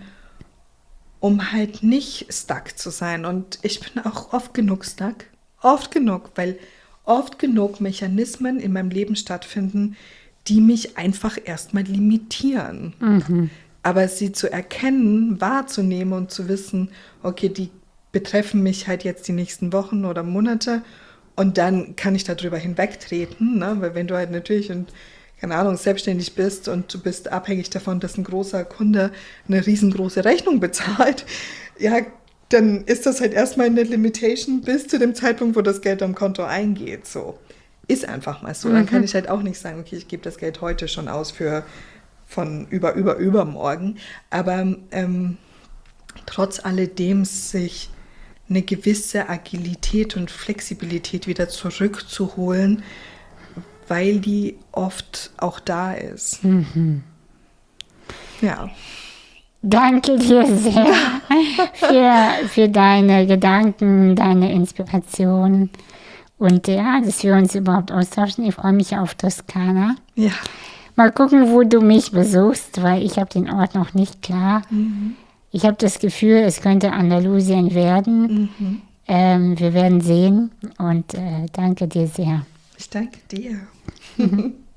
S2: um halt nicht stuck zu sein. Und ich bin auch oft genug stuck, oft genug, weil oft genug Mechanismen in meinem Leben stattfinden, die mich einfach erstmal limitieren.
S1: Mhm.
S2: Aber sie zu erkennen, wahrzunehmen und zu wissen, okay, die betreffen mich halt jetzt die nächsten Wochen oder Monate und dann kann ich darüber hinwegtreten, ne? Weil wenn du halt natürlich und keine Ahnung, selbstständig bist und du bist abhängig davon, dass ein großer Kunde eine riesengroße Rechnung bezahlt, ja, dann ist das halt erstmal eine Limitation bis zu dem Zeitpunkt, wo das Geld am Konto eingeht. So. Ist einfach mal so. Mhm. Dann kann ich halt auch nicht sagen, okay, ich gebe das Geld heute schon aus für von über, über, übermorgen. Aber ähm, trotz alledem sich eine gewisse Agilität und Flexibilität wieder zurückzuholen, weil die oft auch da ist.
S1: Mhm.
S2: Ja.
S1: Danke dir sehr für, für deine Gedanken, deine Inspiration und ja, dass wir uns überhaupt austauschen. Ich freue mich auf Toskana.
S2: Ja.
S1: Mal gucken, wo du mich besuchst, weil ich habe den Ort noch nicht klar.
S2: Mhm.
S1: Ich habe das Gefühl, es könnte Andalusien werden.
S2: Mhm.
S1: Ähm, wir werden sehen und äh, danke dir sehr.
S2: Ich danke dir.